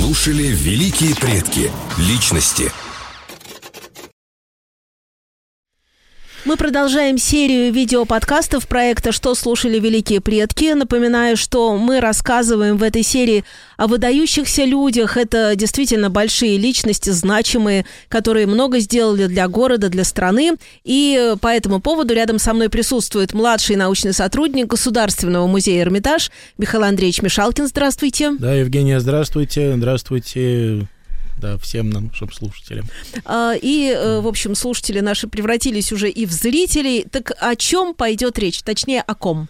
слушали великие предки, личности. Мы продолжаем серию видеоподкастов проекта «Что слушали великие предки». Напоминаю, что мы рассказываем в этой серии о выдающихся людях. Это действительно большие личности, значимые, которые много сделали для города, для страны. И по этому поводу рядом со мной присутствует младший научный сотрудник Государственного музея «Эрмитаж» Михаил Андреевич Мишалкин. Здравствуйте. Да, Евгения, здравствуйте. Здравствуйте. Да, всем нашим слушателям. В общем, слушатели наши превратились уже и в зрителей. Так о чем пойдет речь? Точнее, о ком?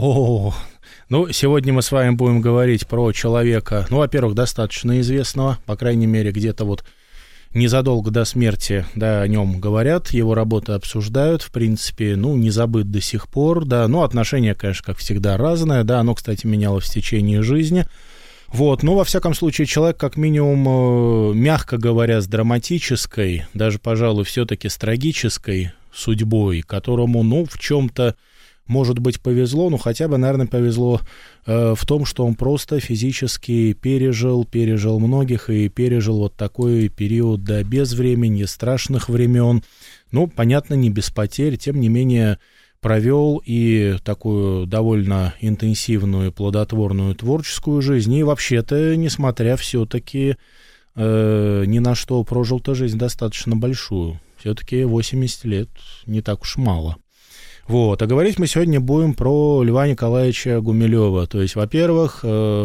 Сегодня мы с вами будем говорить про человека, во-первых, достаточно известного, по крайней мере, где-то вот незадолго до смерти, да, о нем говорят, его работы обсуждают, в принципе, не забыт до сих пор, да, отношение, конечно, как всегда, разное, да, оно, кстати, менялось в течение жизни. Во всяком случае, человек, как минимум, мягко говоря, с драматической, даже, пожалуй, все-таки с трагической судьбой, которому, в чем-то, может быть, повезло, хотя бы, наверное, повезло в том, что он просто физически пережил многих и пережил вот такой период, да, без времени, страшных времен, понятно, не без потерь, тем не менее, провел и такую довольно интенсивную, плодотворную творческую жизнь. И вообще-то, несмотря все-таки ни на что, прожил-то жизнь достаточно большую. Все-таки 80 лет не так уж мало. А говорить мы сегодня будем про Льва Николаевича Гумилева. То есть, во-первых,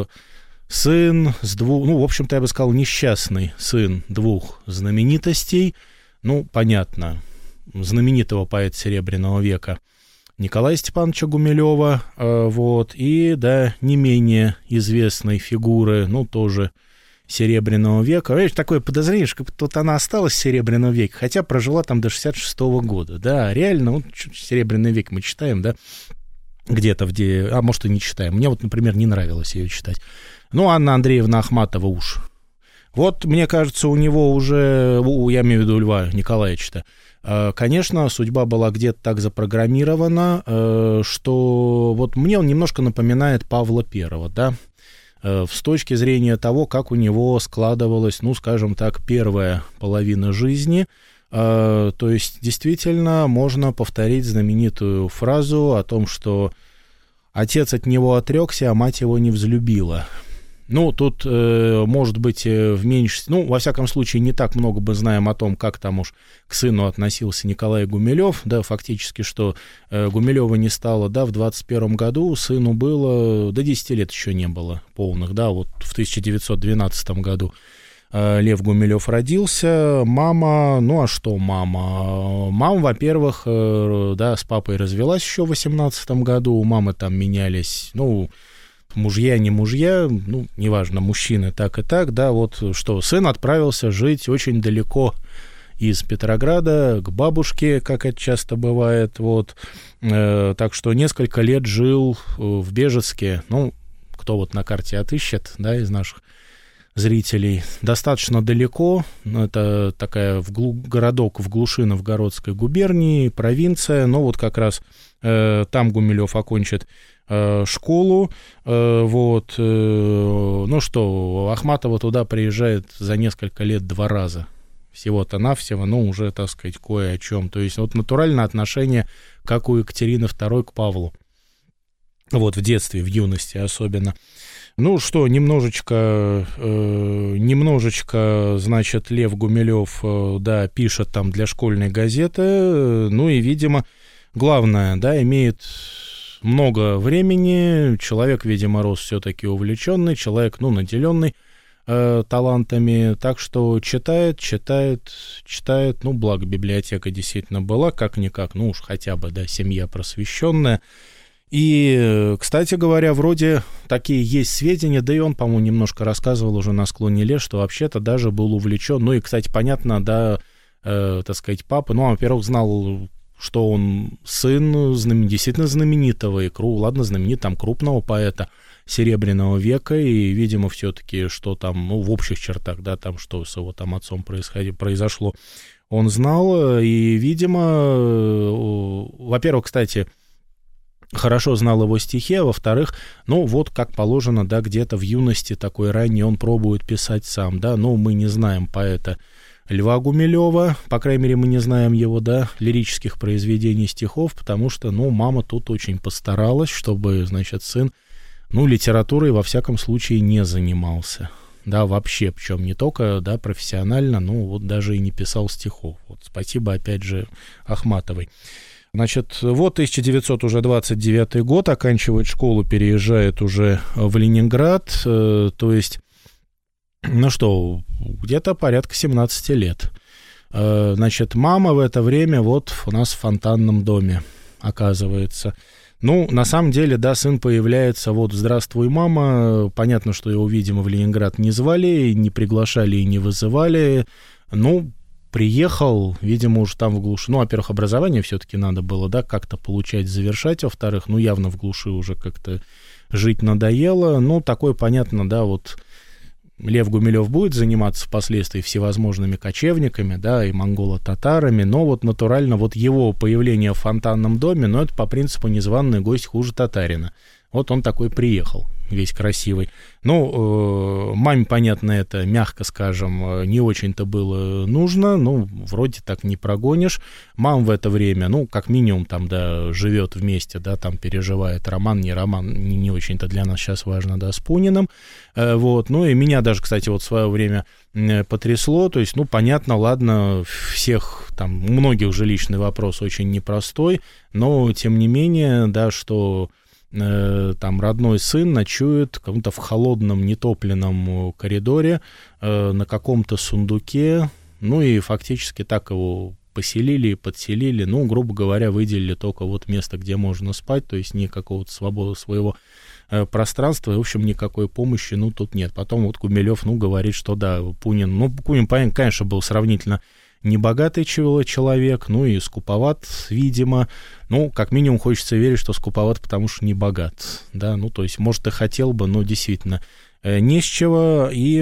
сын с двух, в общем-то, я бы сказал, несчастный сын двух знаменитостей. Понятно, знаменитого поэта Серебряного века Николая Степановича Гумилева, и, да, не менее известной фигуры, тоже Серебряного века. Видишь, такое подозрение, что тут она осталась в Серебряном веке, хотя прожила там до 66-го года, да, реально, Серебряный век мы читаем, да, где-то, может, и не читаем. Мне например, не нравилось ее читать. Анна Андреевна Ахматова уж. Мне кажется, у него уже, я имею в виду Льва Николаевича-то, конечно, судьба была где-то так запрограммирована, что мне он немножко напоминает Павла I, да, с точки зрения того, как у него складывалась, скажем так, первая половина жизни. То есть, действительно, можно повторить знаменитую фразу о том, что отец от него отрекся, а мать его не взлюбила. Тут, может быть, в меньшинстве, во всяком случае, не так много бы знаем о том, как там уж к сыну относился Николай Гумилев, да, фактически, что Гумилева не стало, да, в 21 году, сыну было, до 10 лет еще не было полных, да, в 1912 году Лев Гумилев родился, мама, а что мама? Мама, во-первых, да, с папой развелась еще в 18 году, у мамы там менялись, мужья, не мужья, неважно, мужчины так и так, да, что сын отправился жить очень далеко из Петрограда к бабушке, как это часто бывает, так что несколько лет жил в Бежецке, кто на карте отыщет, да, из наших зрителей, достаточно далеко, это городок в глуши Новгородской губернии, провинция, как раз там Гумилев окончит школу, Ахматова туда приезжает за несколько лет 2 раза, всего-то навсего, уже, так сказать, кое о чем, то есть натуральное отношение, как у Екатерины II к Павлу, в детстве, в юности особенно. Немножечко, значит, Лев Гумилев, да, пишет там для школьной газеты, и, видимо, главное, да, имеет много времени, человек, видимо, рос все-таки увлеченный, человек, наделенный талантами, так что читает, благо библиотека действительно была, как-никак, уж хотя бы, да, семья просвещенная. И, кстати говоря, вроде такие есть сведения, да и он, по-моему, немножко рассказывал уже на склоне лет, что вообще-то даже был увлечен, и, кстати, понятно, да, так сказать, папа, во-первых, знал, что он сын действительно знаменитого, крупного поэта Серебряного века, и, видимо, все-таки, что там, в общих чертах, да, там, что с его там отцом произошло, он знал, и, видимо, во-первых, кстати, хорошо знал его стихи, а во-вторых, ну, вот как положено, да, где-то в юности такой ранний он пробует писать сам, да, но мы не знаем поэта Льва Гумилева, по крайней мере, мы не знаем его, да, лирических произведений, стихов, потому что, ну, мама тут очень постаралась, чтобы, значит, сын, ну, литературой, во всяком случае, не занимался, да, вообще, причем не только, да, профессионально, ну, вот даже и не писал стихов. Вот, спасибо, опять же, Ахматовой. Значит, вот 1929 год, оканчивает школу, переезжает уже в Ленинград, то есть, ну что, где-то порядка 17 лет. Значит, мама в это время вот у нас в фонтанном доме оказывается. Ну, на самом деле, да, сын появляется, вот, здравствуй, мама, понятно, что его, видимо, в Ленинград не звали, не приглашали и не вызывали, ну, приехал, видимо, уж там в глуши. Ну, во-первых, образование все-таки надо было, да, как-то получать, завершать. Во-вторых, ну, явно в глуши уже как-то жить надоело. Ну, такое, понятно, да, вот Лев Гумилев будет заниматься впоследствии всевозможными кочевниками, да, и монголо-татарами, но вот натурально вот его появление в фонтанном доме, ну, это по принципу незваный гость хуже татарина. Вот он такой приехал, весь красивый. Ну, маме, понятно, это, мягко скажем, не очень-то было нужно, ну, вроде так не прогонишь. Мама в это время, ну, как минимум, там, да, живет вместе, да, там переживает роман, не очень-то для нас сейчас важно, да, с Пуниным. Вот, ну, и меня даже, кстати, вот в свое время потрясло, то есть, ну, понятно, ладно, всех, там, у многих жилищный вопрос очень непростой, но, тем не менее, да, что там родной сын ночует в каком-то в холодном нетопленном коридоре на каком-то сундуке, ну и фактически так его поселили и подселили, ну, грубо говоря, выделили только вот место, где можно спать, то есть ни какого-то свободы своего пространства, и, в общем, никакой помощи, ну, тут нет. Потом вот Гумилев, ну, говорит, что да, Пунин, конечно, был сравнительно небогатый человек, ну и скуповат, видимо. Ну, как минимум, хочется верить, что скуповат, потому что не богат, да, ну, то есть, может, и хотел бы, но действительно не с чего, и,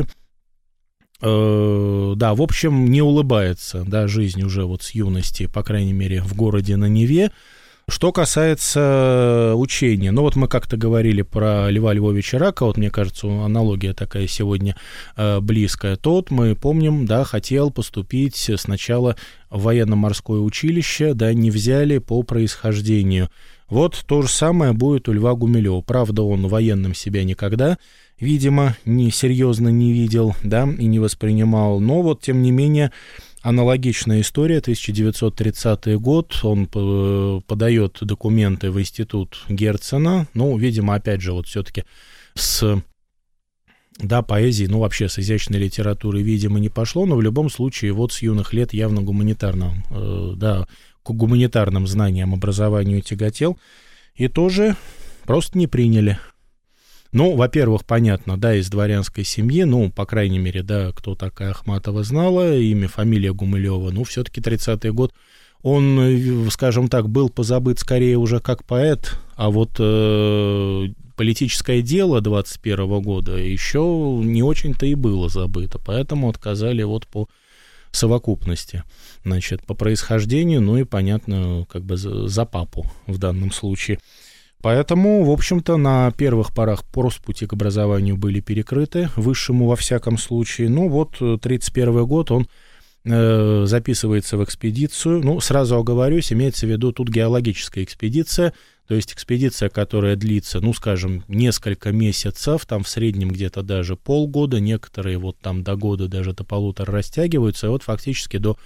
да, в общем, не улыбается, да, жизнь уже вот с юности, по крайней мере, в городе на Неве. Что касается учения, ну вот мы как-то говорили про Льва Львовича Ракова, вот мне кажется, аналогия такая сегодня близкая, тот, мы помним, да, хотел поступить сначала в военно-морское училище, да, не взяли по происхождению. Вот то же самое будет у Льва Гумилева. Правда, он военным себя никогда, видимо, серьезно не видел, да, и не воспринимал, но вот, тем не менее, аналогичная история, 1930 год, он подает документы в институт Герцена, ну, видимо, опять же, вот все-таки с, да, поэзией, ну, вообще с изящной литературой, видимо, не пошло, но в любом случае вот с юных лет явно гуманитарным, да, к гуманитарным знаниям, образованию тяготел, и тоже просто не приняли. Ну, во-первых, понятно, да, из дворянской семьи, ну, по крайней мере, да, кто такая Ахматова знала, имя, фамилия Гумилева, ну, все-таки 30-й год, он, скажем так, был позабыт скорее уже как поэт, а вот политическое дело 21 года еще не очень-то и было забыто, поэтому отказали вот по совокупности, значит, по происхождению, ну и, понятно, как бы за папу в данном случае. Поэтому, в общем-то, на первых порах пути к образованию были перекрыты, высшему во всяком случае. Ну вот, 1931 год, он записывается в экспедицию. Ну, сразу оговорюсь, имеется в виду тут геологическая экспедиция, то есть экспедиция, которая длится, ну, скажем, несколько месяцев, там в среднем где-то даже полгода, некоторые вот там до года, даже до полутора растягиваются, и вот фактически до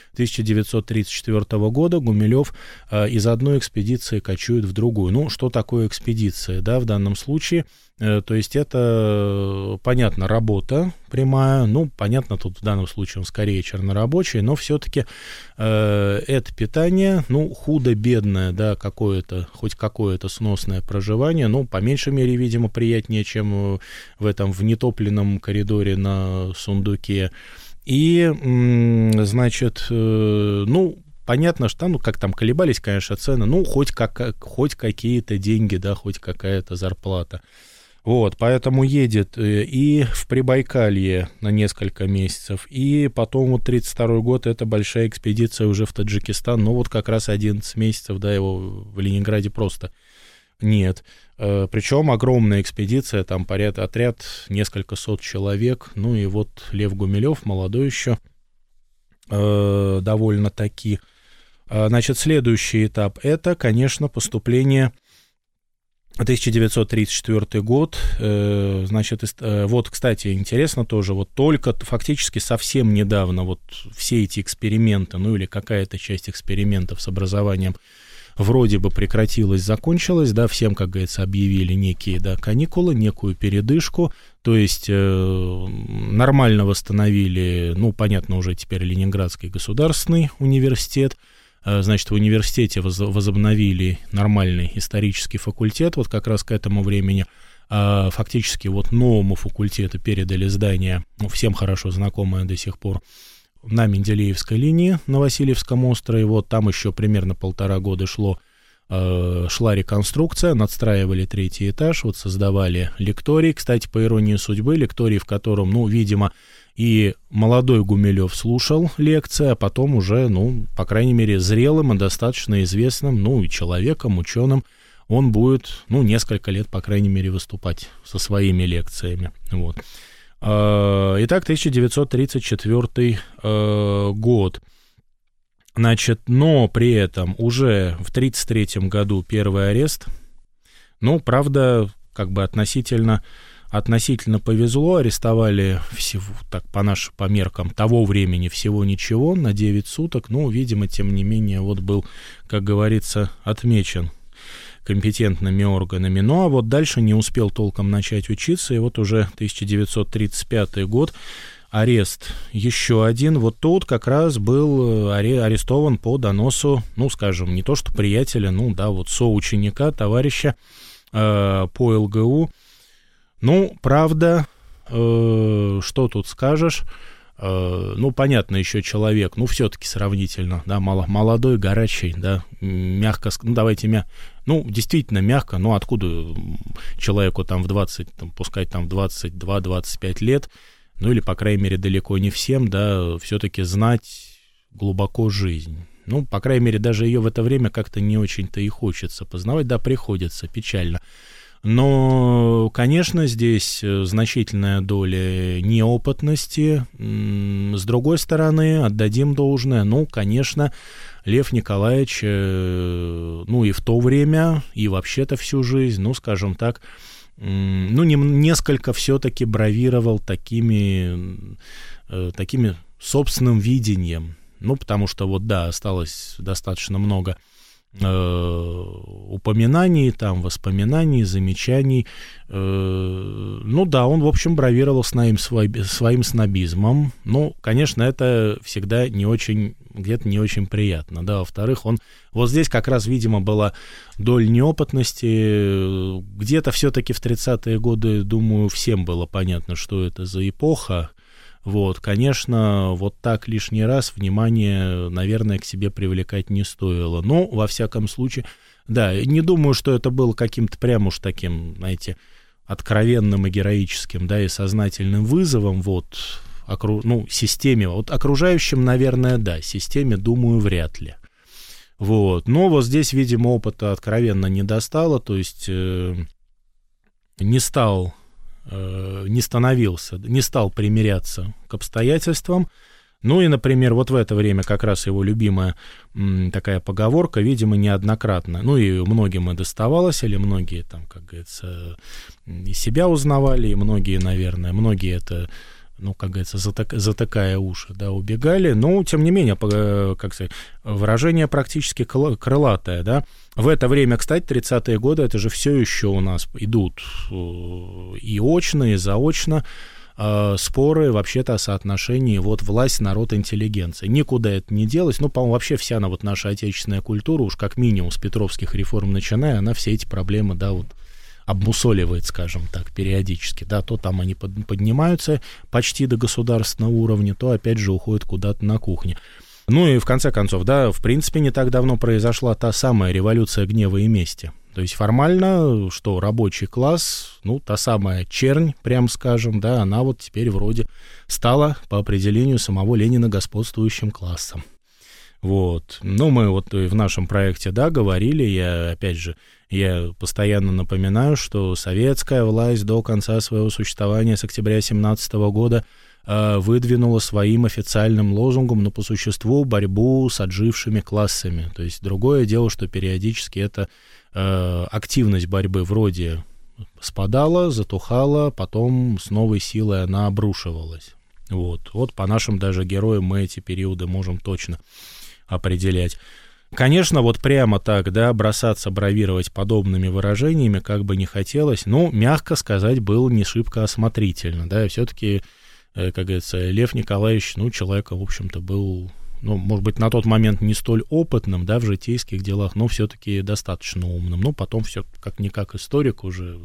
1934 года Гумилев из одной экспедиции кочует в другую. Ну, что такое экспедиция, да, в данном случае? То есть это, понятно, работа прямая, ну, понятно, тут в данном случае он скорее чернорабочий, но все-таки это питание, ну, худо-бедное, да, какое-то, хоть какое-то сносное проживание, ну, по меньшей мере, видимо, приятнее, чем в нетопленном коридоре на сундуке. И, значит, ну, понятно, что, ну, как там колебались, конечно, цены, ну, хоть какие-то деньги, да, хоть какая-то зарплата. Вот, поэтому едет и в Прибайкалье на несколько месяцев, и потом вот 1932 год, это большая экспедиция уже в Таджикистан, ну, вот как раз 11 месяцев, да, его в Ленинграде просто Нет. Причем огромная экспедиция, там отряд несколько сот человек. Ну и вот Лев Гумилев, молодой еще, довольно-таки. Значит, следующий этап — это, конечно, поступление. 1934 год, значит, вот, кстати, интересно тоже, вот только фактически совсем недавно вот все эти эксперименты, ну или какая-то часть экспериментов с образованием вроде бы прекратилась, закончилась, да, всем, как говорится, объявили некие, да, каникулы, некую передышку, то есть нормально восстановили, ну, понятно, уже теперь Ленинградский государственный университет. Значит, в университете возобновили нормальный исторический факультет, вот как раз к этому времени. Фактически вот новому факультету передали здание, ну, всем хорошо знакомое до сих пор, на Менделеевской линии на Васильевском острове. Вот там еще примерно 1,5 года шла реконструкция, надстраивали 3-й этаж, вот создавали лекторий. Кстати, по иронии судьбы, лекторий, в котором, ну, видимо, и молодой Гумилев слушал лекции, а потом уже, ну, по крайней мере, зрелым и достаточно известным, ну, и человеком, ученым, он будет, ну, несколько лет, по крайней мере, выступать со своими лекциями. Вот. Итак, 1934 год. Значит, но при этом уже в 1933 году первый арест. Ну, правда, как бы относительно повезло, арестовали всего, так по меркам того времени, всего ничего, на 9 суток, но, видимо, тем не менее, вот был, как говорится, отмечен компетентными органами. Ну, а вот дальше не успел толком начать учиться, и вот уже 1935 год, арест еще один, вот тут как раз был арестован по доносу, ну, скажем, не то что приятеля, ну, да, вот соученика, товарища по ЛГУ. Ну, правда, что тут скажешь, ну, понятно, еще человек, ну, все-таки сравнительно, да, молодой, горячий, да, мягко, ну, давайте, ну, действительно мягко, ну, откуда человеку там в 20, там, пускай там в 22-25 лет, ну, или, по крайней мере, далеко не всем, да, все-таки знать глубоко жизнь. Ну, по крайней мере, даже ее в это время как-то не очень-то и хочется познавать, да, приходится, печально. Но, конечно, здесь значительная доля неопытности. С другой стороны, отдадим должное, ну, конечно, Лев Николаевич, ну, и в то время, и вообще-то всю жизнь, ну, скажем так, ну, несколько все-таки бравировал такими собственным видением. Ну, потому что вот, да, осталось достаточно много упоминаний, там, воспоминаний, замечаний. Ну да, он, в общем, бравировал своим снобизмом. Ну, конечно, это всегда не очень, где-то не очень приятно, да. Во-вторых, он, вот здесь как раз, видимо, была доля неопытности. Где-то все-таки в 30-е годы, думаю, всем было понятно, что это за эпоха. Вот, конечно, вот так лишний раз внимание, наверное, к себе привлекать не стоило. Но, во всяком случае, да, не думаю, что это было каким-то прям уж таким, знаете, откровенным и героическим, да, и сознательным вызовом, вот, ну, системе, вот окружающим, наверное, да, системе, думаю, вряд ли. Вот, но вот здесь, видимо, опыта откровенно не достало, то есть не стал примиряться к обстоятельствам. Ну и, например, вот в это время как раз его любимая такая поговорка, видимо, неоднократно, ну и многим и доставалось, или многие там, как говорится, и себя узнавали, и многие, наверное, это, ну, как говорится, затыкая уши, да, убегали, но, тем не менее, как сказать, выражение практически крылатое, да. В это время, кстати, 30-е годы, это же все еще у нас идут и очно, и заочно споры вообще-то о соотношении вот власть, народ, интеллигенция. Никуда это не делось, ну, по-моему, вообще вся вот наша отечественная культура, уж как минимум с петровских реформ начиная, она все эти проблемы, да, вот обмусоливает, скажем так, периодически, да, то там они поднимаются почти до государственного уровня, то опять же уходят куда-то на кухню. Ну и в конце концов, да, в принципе, не так давно произошла та самая революция гнева и мести. То есть формально, что рабочий класс, ну, та самая чернь, прям скажем, да, она вот теперь вроде стала по определению самого Ленина господствующим классом. Вот. Ну, мы вот в нашем проекте, да, говорили, я, опять же, Я постоянно напоминаю, что советская власть до конца своего существования с октября 1917 года выдвинула своим официальным лозунгом, но по существу борьбу с отжившими классами. То есть другое дело, что периодически эта активность борьбы вроде спадала, затухала, потом с новой силой она обрушивалась. Вот по нашим даже героям мы эти периоды можем точно определять. Конечно, вот прямо так, да, бросаться, бравировать подобными выражениями, как бы не хотелось, но, мягко сказать, было не шибко осмотрительно, да, все-таки, как говорится, Лев Николаевич, человеком, в общем-то, был, может быть, на тот момент не столь опытным, да, в житейских делах, но все-таки достаточно умным, потом все как-никак историк уже,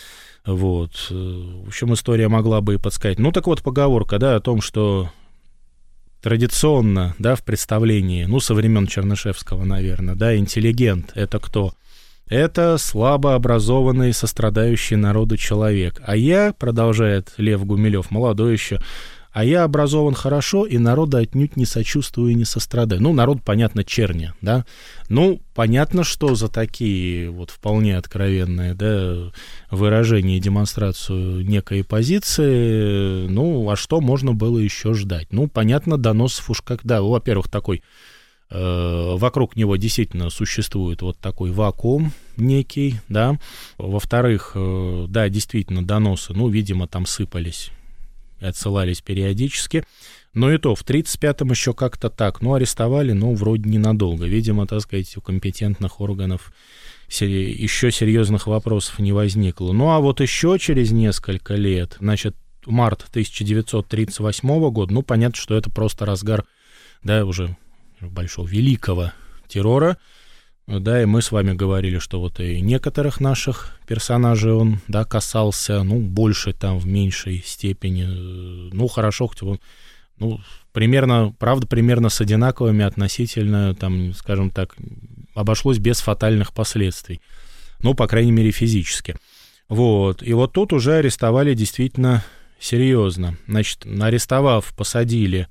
в общем, история могла бы и подсказать. Так вот, поговорка, да, о том, что традиционно, да, в представлении, со времен Чернышевского, наверное, да, интеллигент — это кто? Это слабо образованный, сострадающий народу человек. А я, продолжает Лев Гумилев, молодой еще, а я образован хорошо, и народа отнюдь не сочувствую и не сострадаю. Народ, понятно, черни, да. Понятно, что за такие вполне откровенные, да, выражения и демонстрацию некой позиции, а что можно было еще ждать? Понятно, доносов уж когда, во-первых, такой, вокруг него действительно существует такой вакуум некий, да. Во-вторых, да, действительно, доносы, видимо, там сыпались, отсылались периодически, но и то в 1935-м еще как-то так, арестовали, вроде ненадолго, видимо, так сказать, у компетентных органов еще серьезных вопросов не возникло. А вот еще через несколько лет, значит, март 1938 года, понятно, что это просто разгар, да, уже большого великого террора. Да, и мы с вами говорили, что и некоторых наших персонажей он, да, касался, больше там, в меньшей степени, хорошо, хоть он, примерно, правда, примерно с одинаковыми относительно, там, скажем так, обошлось без фатальных последствий, по крайней мере, физически. И тут уже арестовали действительно серьезно. Значит, арестовав, посадили,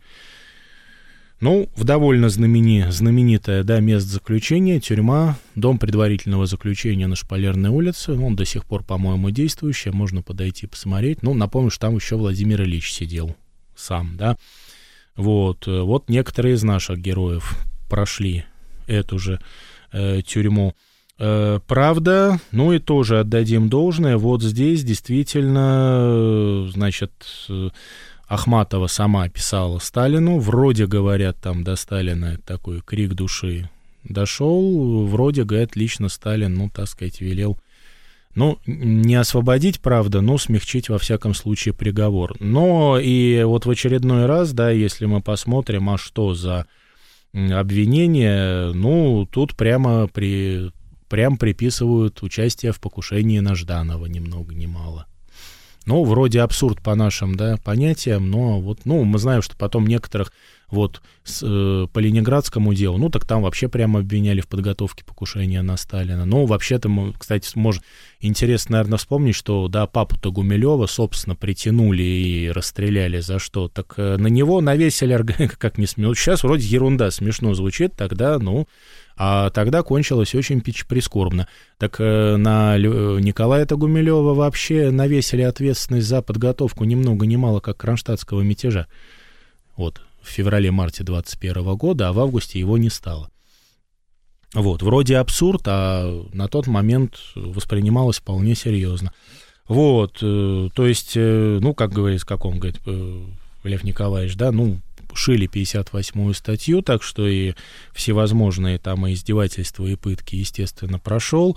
в довольно знаменитое, да, место заключения, тюрьма, дом предварительного заключения на Шпалерной улице, он до сих пор, по-моему, действующий, можно подойти посмотреть. Напомню, что там еще Владимир Ильич сидел сам, да. Вот некоторые из наших героев прошли эту же тюрьму. Правда, и тоже отдадим должное, здесь действительно, значит, Ахматова сама писала Сталину, вроде, говорят, там до Сталина такой крик души дошел, вроде, говорят, лично Сталин, так сказать, велел, не освободить, правда, но смягчить, во всяком случае, приговор. Но и в очередной раз, да, если мы посмотрим, а что за обвинение, тут прямо приписывают участие в покушении на Жданова, ни много ни мало. Вроде абсурд по нашим, да, понятиям, но мы знаем, что потом некоторых по Ленинградскому делу, так там вообще прямо обвиняли в подготовке покушения на Сталина. Вообще-то, кстати, интересно, наверное, вспомнить, что, да, папу-то Гумилева, собственно, притянули и расстреляли за что? Так на него навесили, как не смешно. Сейчас вроде ерунда, смешно звучит, тогда, а тогда кончилось очень прискорбно. Так на Николая Гумилева вообще навесили ответственность за подготовку ни много ни мало как кронштадтского мятежа. В феврале-марте 21 года, а в августе его не стало. Вроде абсурд, а на тот момент воспринималось вполне серьезно. То есть, как говорит, Лев Николаевич, да, шили 58-ю статью, так что и всевозможные там и издевательства, и пытки, естественно, прошел.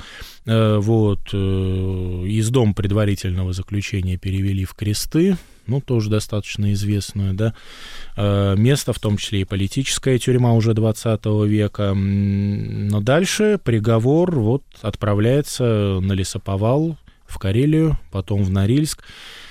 Из дома предварительного заключения перевели в Кресты, тоже достаточно известную, да, место, в том числе и политическая тюрьма уже 20 века. Но дальше приговор отправляется на лесоповал в Карелию, потом в Норильск.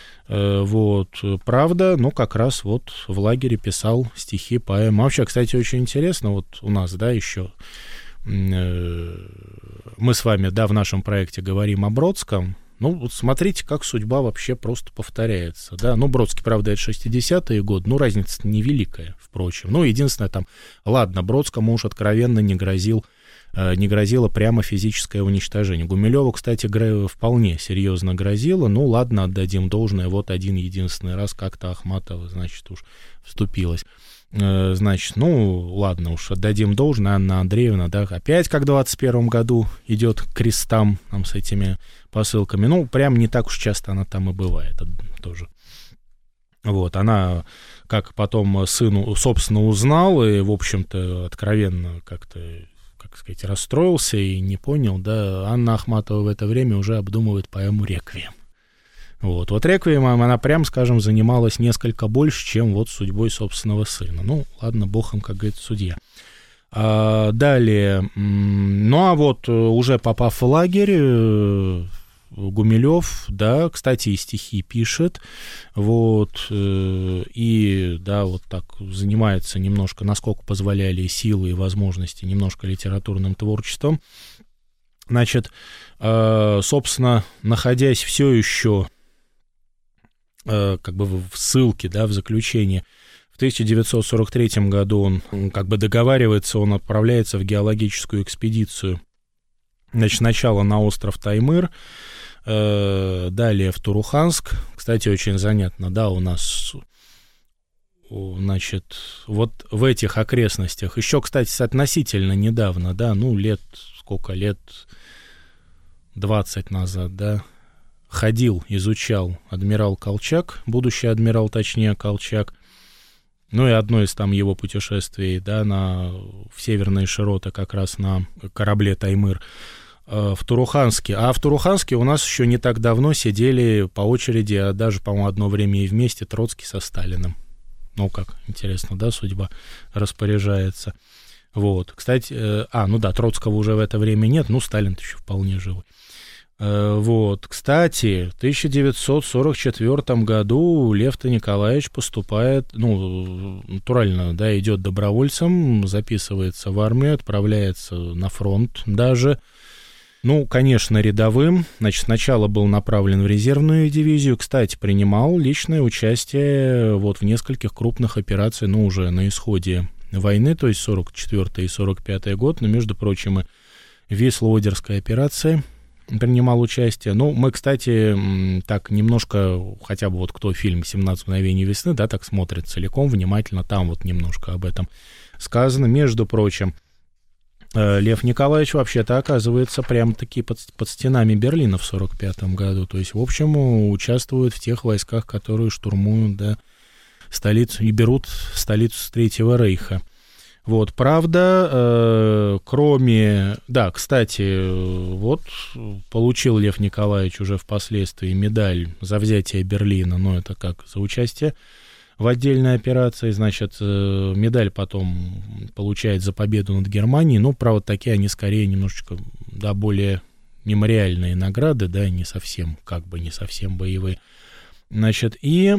Правда, как раз в лагере писал стихи, поэмы. Вообще, кстати, очень интересно, у нас, да, еще мы с вами, да, в нашем проекте говорим о Бродском, Ну, вот смотрите, как судьба вообще просто повторяется, да. Ну, Бродский, правда, это 60-е годы, ну, разница невеликая, впрочем. Ну, единственное, там, ладно, Бродскому уж откровенно не грозило прямо физическое уничтожение. Гумилеву, кстати, вполне серьезно грозило. Ну, ладно, отдадим должное. Вот один единственный раз как-то Ахматова, значит, уж вступилась. Значит, ну, ладно, уж отдадим должное. Анна Андреевна, да, опять, как в 21 году, идет к крестам там, с этими посылками. Ну, прям не так уж часто она там и бывает тоже. Вот, она, как потом сыну, собственно, узнал и, в общем-то, откровенно как-то, как сказать, расстроился и не понял, да, Анна Ахматова в это время уже обдумывает поэму «Реквием». Вот «Реквиемом» она, прям скажем, занималась несколько больше, чем вот судьбой собственного сына. Ну, ладно, бог им, как говорит, судья. Далее, ну, а вот уже попав в лагерь, Гумилев, да, кстати, и стихи пишет, вот, и, да, вот так занимается немножко, насколько позволяли силы и возможности, немножко литературным творчеством. Значит, собственно, находясь все еще как бы в ссылке, да, в заключении, в 1943 году он как бы договаривается, он отправляется в геологическую экспедицию. Значит, сначала на остров Таймыр, далее в Туруханск. Кстати, очень занятно, да, у нас, значит, вот в этих окрестностях, еще, кстати, относительно недавно, да, ну, лет 20 назад, да, ходил, изучал адмирал Колчак, будущий адмирал, точнее, Колчак, ну и одно из там его путешествий, да, в северные широты, как раз на корабле Таймыр, в Туруханске. А в Туруханске у нас еще не так давно сидели по очереди, а даже, по-моему, одно время и вместе Троцкий со Сталиным. Ну, как интересно, да, судьба распоряжается. Вот, кстати, ну да, Троцкого уже в это время нет, ну, Сталин-то еще вполне живой. Вот, кстати, в 1944 году Лев-то Николаевич поступает, ну, натурально, да, идет добровольцем, записывается в армию, отправляется на фронт даже. Ну, конечно, рядовым. Значит, сначала был направлен в резервную дивизию. Кстати, принимал личное участие вот в нескольких крупных операциях, ну, уже на исходе войны, то есть 44-й и 45-й год, но, между прочим, и Висло-Одерская операция принимал участие. Ну, мы, кстати, так немножко, хотя бы вот кто фильм «17 мгновений весны», да, так смотрит целиком, внимательно, там вот немножко об этом сказано. Между прочим, Лев Николаевич вообще-то оказывается прямо-таки под стенами Берлина в 1945 году. То есть, в общем, участвует в тех войсках, которые штурмуют, да, столицу и берут столицу Третьего Рейха. Вот, правда, кроме... Да, кстати, вот получил Лев Николаевич уже впоследствии медаль за взятие Берлина, но это как за участие в отдельной операции, значит, медаль потом получает за победу над Германией, ну, правда, такие они скорее немножечко, да, более мемориальные награды, да, не совсем, как бы не совсем боевые. Значит, и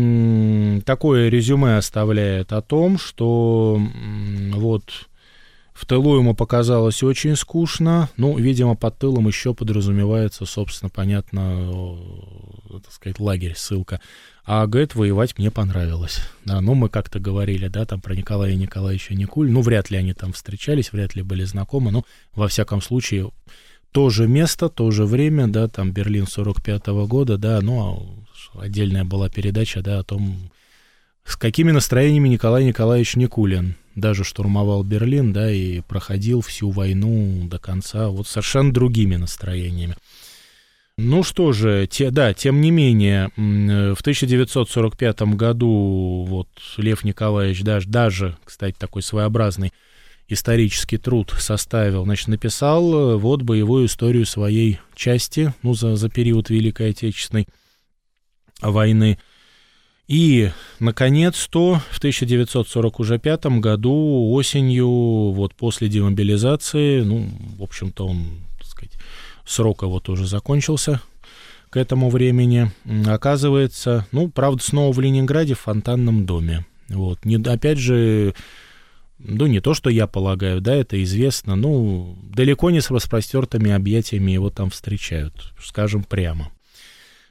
такое резюме оставляет о том, что вот в тылу ему показалось очень скучно, ну, видимо, под тылом еще подразумевается, собственно, понятно, так сказать, лагерь, ссылка. А, говорит, воевать мне понравилось. Да, ну, мы как-то говорили, да, там про Николая Николаевича Никулина, ну, вряд ли они там встречались, вряд ли были знакомы, но, во всяком случае, то же место, то же время, да, там Берлин 45-го года, да, ну, отдельная была передача, да, о том, с какими настроениями Николай Николаевич Никулин даже штурмовал Берлин, да, и проходил всю войну до конца вот совершенно другими настроениями. Ну что же, тем не менее, в 1945 году вот Лев Николаевич даже, кстати, такой своеобразный исторический труд составил, значит, написал вот боевую историю своей части, ну, за период Великой Отечественной войны. И, наконец-то, в 1945 году осенью, вот после демобилизации, ну, в общем-то, он, так сказать, срок его тоже закончился к этому времени, оказывается, ну, правда, снова в Ленинграде, в Фонтанном доме. Вот, опять же, ну, не то, что я полагаю, да, это известно, ну, далеко не с распростертыми объятиями его там встречают, скажем прямо.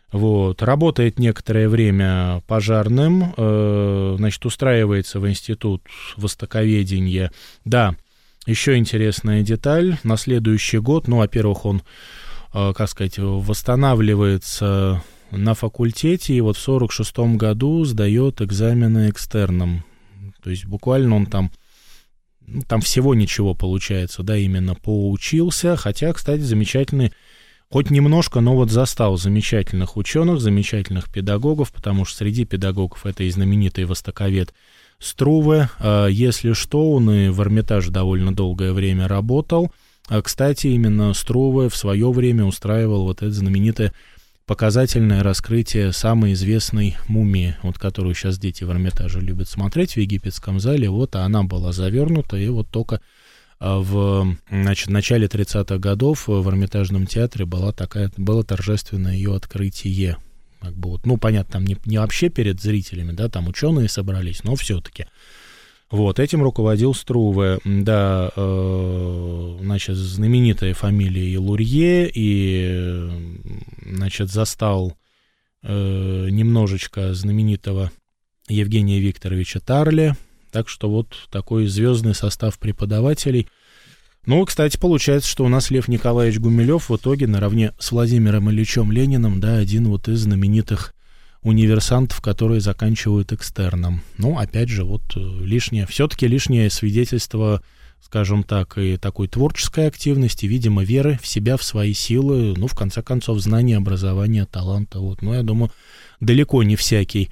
Вот. Работает некоторое время пожарным, значит, устраивается в институт востоковедения. Да, еще интересная деталь. На следующий год, ну, во-первых, он, как сказать, восстанавливается на факультете, и вот в 1946 году сдает экзамены экстерном. То есть буквально он там всего ничего получается, да, именно поучился, хотя, кстати, замечательный, хоть немножко, но вот застал замечательных ученых, замечательных педагогов, потому что среди педагогов это и знаменитый востоковед Струве. Если что, он и в Эрмитаже довольно долгое время работал. Кстати, именно Струве в свое время устраивал вот это знаменитое показательное раскрытие самой известной мумии, вот которую сейчас дети в Эрмитаже любят смотреть в египетском зале. Вот, а она была завернута, и вот только в начале 30-х годов в Эрмитажном театре было торжественное ее открытие. Как бы вот, ну, понятно, там не вообще перед зрителями, да, там ученые собрались, но все-таки. Вот, этим руководил Струве, да, значит, знаменитая фамилия Илурье, и, значит, застал немножечко знаменитого Евгения Викторовича Тарли, так что вот такой звездный состав преподавателей. Ну, кстати, получается, что у нас Лев Николаевич Гумилев в итоге наравне с Владимиром Ильичем Лениным, да, один вот из знаменитых универсантов, которые заканчивают экстерном. Ну, опять же, вот все-таки лишнее свидетельство, скажем так, и такой творческой активности, видимо, веры в себя, в свои силы, ну, в конце концов, знания, образования, таланта. Вот. Ну, я думаю, далеко не всякий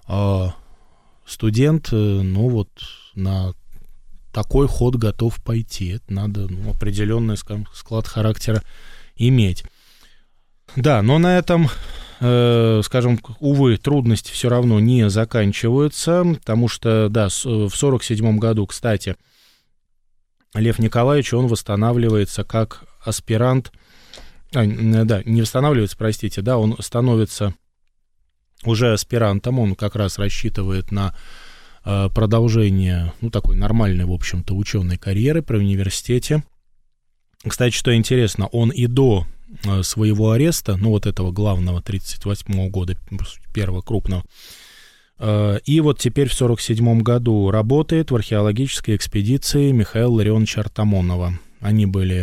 студент, ну, вот на такой ход готов пойти. Это надо, ну, определенный, скажем, склад характера иметь. Да, но на этом, скажем, увы, трудности все равно не заканчиваются, потому что, да, в 1947 году, кстати, Лев Николаевич, он восстанавливается как аспирант, не восстанавливается, простите, да, он становится уже аспирантом, он как раз рассчитывает на продолжение, ну, такой нормальной, в общем-то, ученой карьеры при университете. Кстати, что интересно, он и до своего ареста, ну, вот этого главного 1938 года, первого крупного, и вот теперь в 1947 году работает в археологической экспедиции Михаила Ларионовича Артамонова. Они были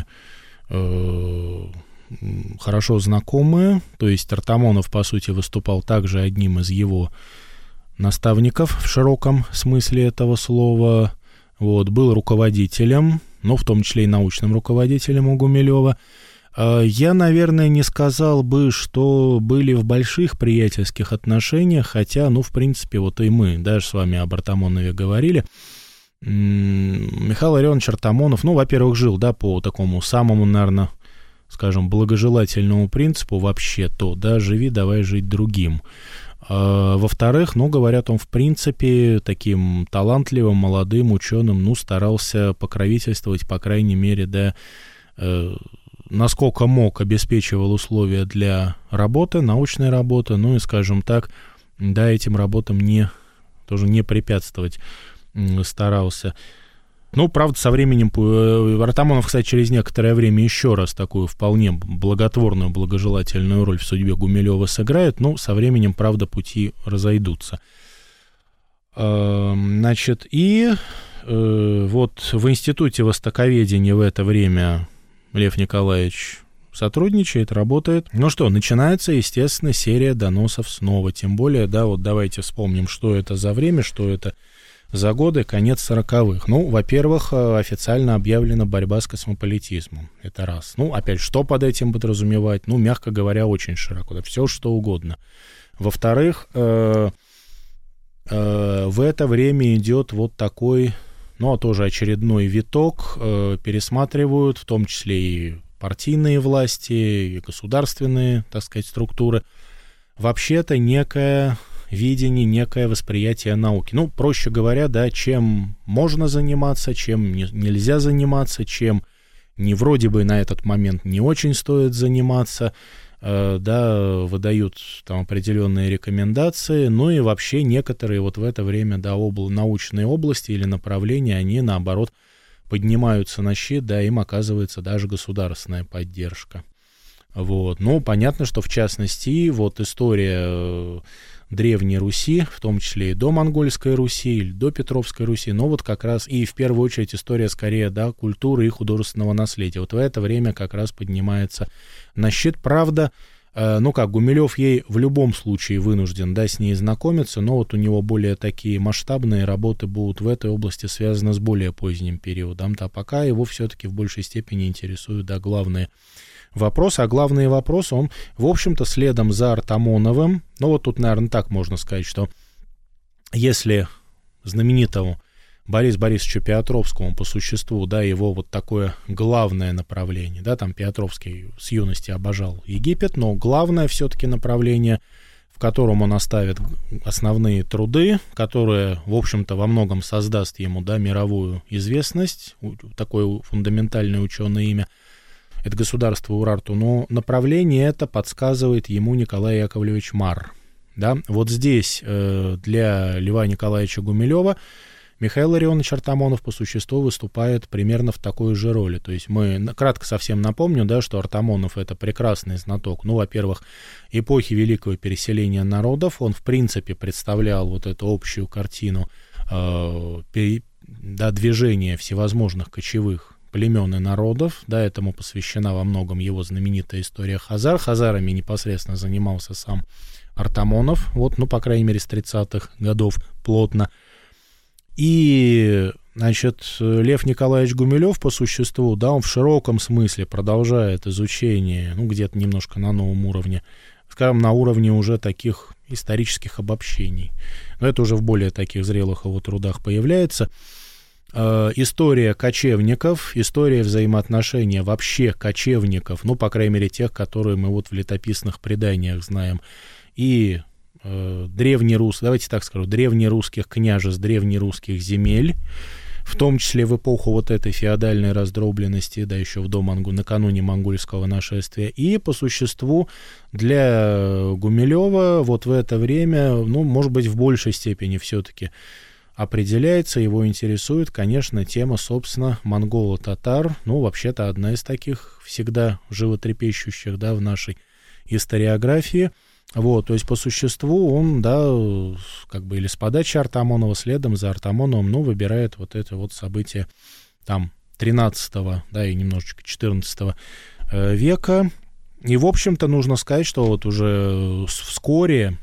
хорошо знакомы, то есть Артамонов, по сути, выступал также одним из его наставников в широком смысле этого слова, вот, был руководителем, ну, в том числе и научным руководителем у Гумилева. Я, наверное, не сказал бы, что были в больших приятельских отношениях, хотя, ну, в принципе, вот и мы даже с вами об Артамонове говорили. Михаил Ларионович Артамонов, ну, во-первых, жил, да, по такому самому, наверное, скажем, благожелательному принципу вообще-то, да, живи, давай жить другим. Во-вторых, ну, говорят, он, в принципе, таким талантливым, молодым ученым, ну, старался покровительствовать, по крайней мере, да, насколько мог, обеспечивал условия для работы, научной работы, ну, и, скажем так, да, этим работам тоже не препятствовать старался. Ну, правда, со временем Артамонов, кстати, через некоторое время еще раз такую вполне благотворную, благожелательную роль в судьбе Гумилева сыграет, но со временем, правда, пути разойдутся. Значит, и вот в Институте востоковедения в это время Лев Николаевич сотрудничает, работает. Ну что, начинается, естественно, серия доносов снова, тем более, да, вот давайте вспомним, что это за время, что это за годы, конец 40-х. Ну, во-первых, официально объявлена борьба с космополитизмом. Это раз. Ну, опять, что под этим подразумевать? Ну, мягко говоря, очень широко. Да, все, что угодно. Во-вторых, в это время идет вот такой, ну, тоже очередной виток. Пересматривают, в том числе и партийные власти, и государственные, так сказать, структуры. Вообще-то некое видение, некое восприятие науки. Ну, проще говоря, да, чем можно заниматься, чем нельзя заниматься, чем не вроде бы на этот момент не очень стоит заниматься, да, выдают там определенные рекомендации, ну и вообще некоторые вот в это время, да, научные области или направления, они, наоборот, поднимаются на щит, да, им оказывается даже государственная поддержка. Вот. Ну, понятно, что в частности, вот история Древней Руси, в том числе и до Монгольской Руси, или до Петровской Руси, но вот как раз и в первую очередь история скорее, да, культуры и художественного наследия. Вот в это время как раз поднимается на щит. Правда, ну как, Гумилев ей в любом случае вынужден, да, с ней знакомиться, но вот у него более такие масштабные работы будут в этой области связаны с более поздним периодом, да, пока его все-таки в большей степени интересуют, да, главные вопросы, а главный вопрос, он, в общем-то, следом за Артамоновым, ну вот тут, наверное, так можно сказать, что если знаменитому Борису Борисовичу Петровскому по существу, да, его вот такое главное направление, да, там Петровский с юности обожал Египет, но главное все-таки направление, в котором он оставит основные труды, которые, в общем-то, во многом создаст ему, да, мировую известность, такое фундаментальное ученое имя, это государство Урарту, но направление это подсказывает ему Николай Яковлевич Марр, да, вот здесь для Льва Николаевича Гумилева Михаил Ларионович Артамонов по существу выступает примерно в такой же роли. То есть мы кратко совсем напомню, да, что Артамонов — это прекрасный знаток, ну, во-первых, эпохи великого переселения народов. Он, в принципе, представлял вот эту общую картину да, движения всевозможных кочевых племен и народов. Да, этому посвящена во многом его знаменитая история Хазар. Хазарами непосредственно занимался сам Артамонов, вот, ну, по крайней мере, с 30-х годов плотно. И, значит, Лев Николаевич Гумилев по существу, да, он в широком смысле продолжает изучение, ну, где-то немножко на новом уровне, скажем, на уровне уже таких исторических обобщений. Но это уже в более таких зрелых его трудах появляется. История кочевников, история взаимоотношения вообще кочевников, ну, по крайней мере, тех, которые мы вот в летописных преданиях знаем, и давайте так скажу, древнерусских княжеств, древнерусских земель, в том числе в эпоху вот этой феодальной раздробленности, да, еще накануне монгольского нашествия. И по существу для Гумилева вот в это время, ну, может быть, в большей степени все-таки определяется, его интересует, конечно, тема, собственно, монголо-татар, ну, вообще-то одна из таких всегда животрепещущих, да, в нашей историографии. Вот, то есть по существу он, да, как бы или с подачи Артамонова, следом за Артамоновым, ну, выбирает вот это вот событие там 13-го, да, и немножечко 14 века. И, в общем-то, нужно сказать, что вот уже вскоре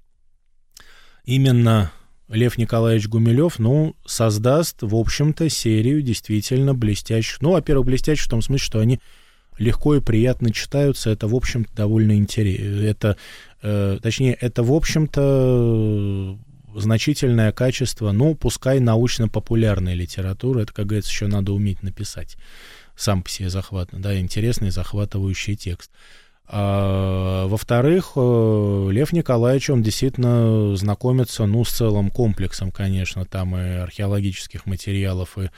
именно Лев Николаевич Гумилев, ну, создаст, в общем-то, серию действительно блестящих, ну, во-первых, блестящих в том смысле, что они легко и приятно читаются, это, в общем-то, довольно интересно. Это, в общем-то, значительное качество, ну, пускай научно-популярной литературы, это, как говорится, еще надо уметь написать сам по себе захватно, да, интересный, захватывающий текст. Во-вторых, Лев Николаевич, он действительно знакомится, ну, с целым комплексом, конечно, там и археологических материалов, и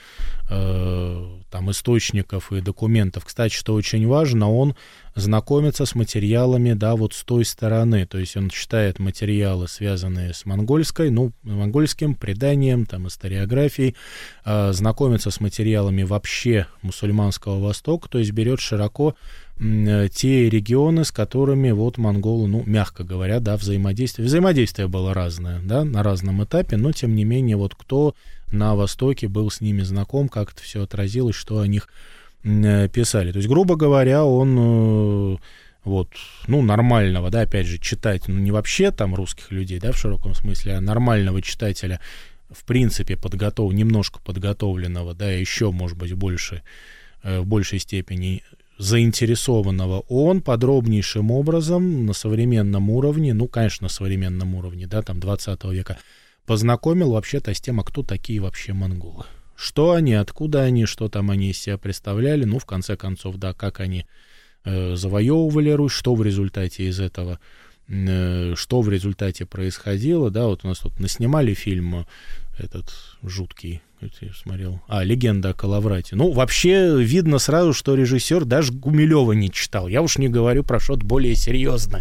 там источников, и документов. Кстати, что очень важно, он знакомится с материалами, да, вот с той стороны, то есть он читает материалы, связанные с монгольским преданием, там, историографией, знакомится с материалами вообще мусульманского Востока, то есть берет широко те регионы, с которыми вот монголы, ну, мягко говоря, да, взаимодействие. Взаимодействие было разное, да, на разном этапе, но, тем не менее, вот кто на Востоке был с ними знаком, как это все отразилось, что о них писали. То есть, грубо говоря, он вот, ну, нормального, да, опять же, читать, ну, не вообще там русских людей, да, в широком смысле, а нормального читателя, в принципе, немножко подготовленного, да, еще, может быть, в большей степени заинтересованного, он подробнейшим образом на современном уровне, ну, конечно, на современном уровне, да, там, 20 века, познакомил вообще-то с тем, а кто такие вообще монголы. Что они, откуда они, что там они из себя представляли, ну, в конце концов, да, как они завоевывали Русь, что в результате из этого, что в результате происходило, да, вот у нас тут наснимали фильм этот жуткий, я смотрел, «Легенда о Калаврате». Ну, вообще видно сразу, что режиссер даже Гумилева не читал. Я уж не говорю про что-то более серьезное.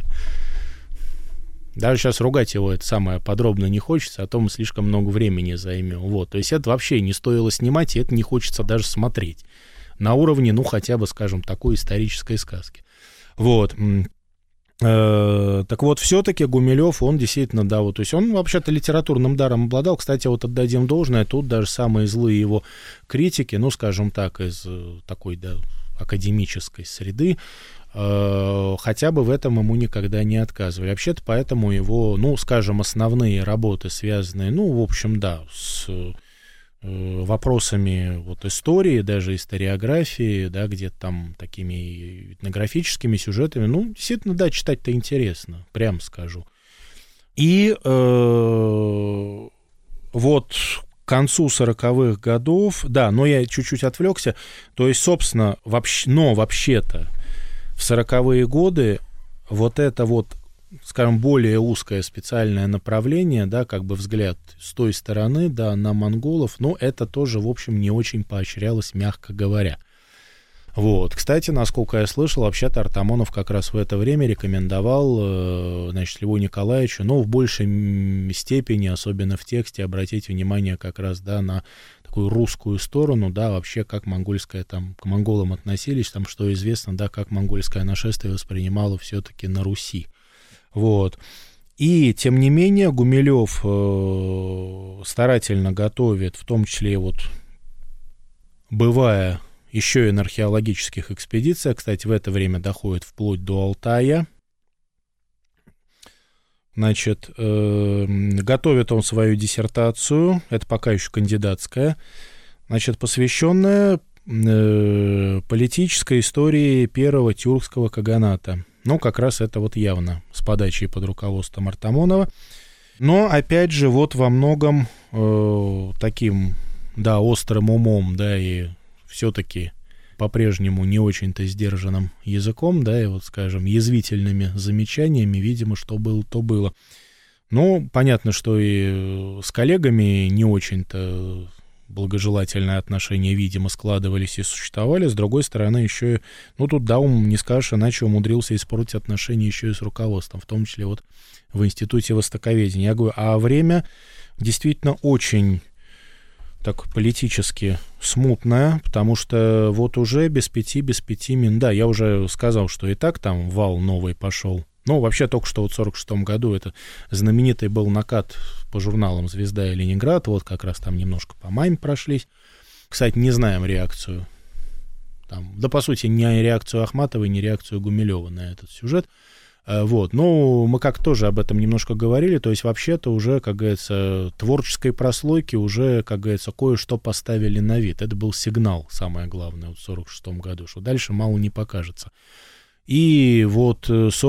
Даже сейчас ругать его это самое подробно не хочется, а то мы слишком много времени займем. Вот, то есть это вообще не стоило снимать, и это не хочется даже смотреть. На уровне, ну, хотя бы, скажем, такой исторической сказки. Вот. Так вот, все-таки Гумилев, он действительно, да, вот, то есть он вообще-то литературным даром обладал. Кстати, вот отдадим должное, тут даже самые злые его критики, ну, скажем так, из такой, да, академической среды, хотя бы в этом ему никогда не отказывали. Вообще-то поэтому его, ну, скажем, основные работы, связанные, ну, в общем, да, с вопросами вот истории, даже историографии, да, где-то там такими этнографическими сюжетами, ну, действительно, да, читать-то интересно, прям скажу. И вот к концу 40-х годов, да, но я чуть-чуть отвлекся, то есть, собственно, вообще-то в 40-е годы вот это вот, скажем, более узкое специальное направление, да, как бы взгляд с той стороны, да, на монголов, но это тоже, в общем, не очень поощрялось, мягко говоря. Вот. Кстати, насколько я слышал, вообще-то Артамонов как раз в это время рекомендовал, значит, Льву Николаевичу, но в большей степени, особенно в тексте, обратить внимание как раз, да, на такую русскую сторону, да, вообще как монгольское там, к монголам относились, там, что известно, да, как монгольское нашествие воспринимало все-таки на Руси. Вот. И, тем не менее, Гумилев старательно готовит, в том числе, вот, бывая еще и на археологических экспедициях, кстати, в это время доходит вплоть до Алтая. Значит, готовит он свою диссертацию, это пока еще кандидатская, значит, посвященная политической истории первого тюркского каганата. Ну, как раз это вот явно с подачей под руководством Артамонова. Но, опять же, вот во многом таким, да, острым умом, да, и все-таки по-прежнему не очень-то сдержанным языком, да, и вот, скажем, язвительными замечаниями, видимо, что было, то было. Ну, понятно, что и с коллегами не очень-то благожелательные отношения, видимо, складывались и существовали. С другой стороны, еще и, ну, тут, да, не скажешь, иначе умудрился испортить отношения еще и с руководством, в том числе вот в Институте востоковедения. Я говорю, а время действительно очень так политически смутное, потому что вот уже без пяти минут, да, я уже сказал, что и так там вал новый пошел. Ну, вообще, только что вот в 1946 году это знаменитый был накат по журналам «Звезда» и «Ленинград», вот как раз там немножко по МАМе прошлись. Кстати, не знаем реакцию. Там, да, по сути, не реакцию Ахматовой, не реакцию Гумилева на этот сюжет. Вот. Ну, мы как тоже об этом немножко говорили, то есть вообще-то уже, как говорится, творческой прослойки уже, как говорится, кое-что поставили на вид. Это был сигнал, самое главное, вот в 1946 году, что дальше мало не покажется. И вот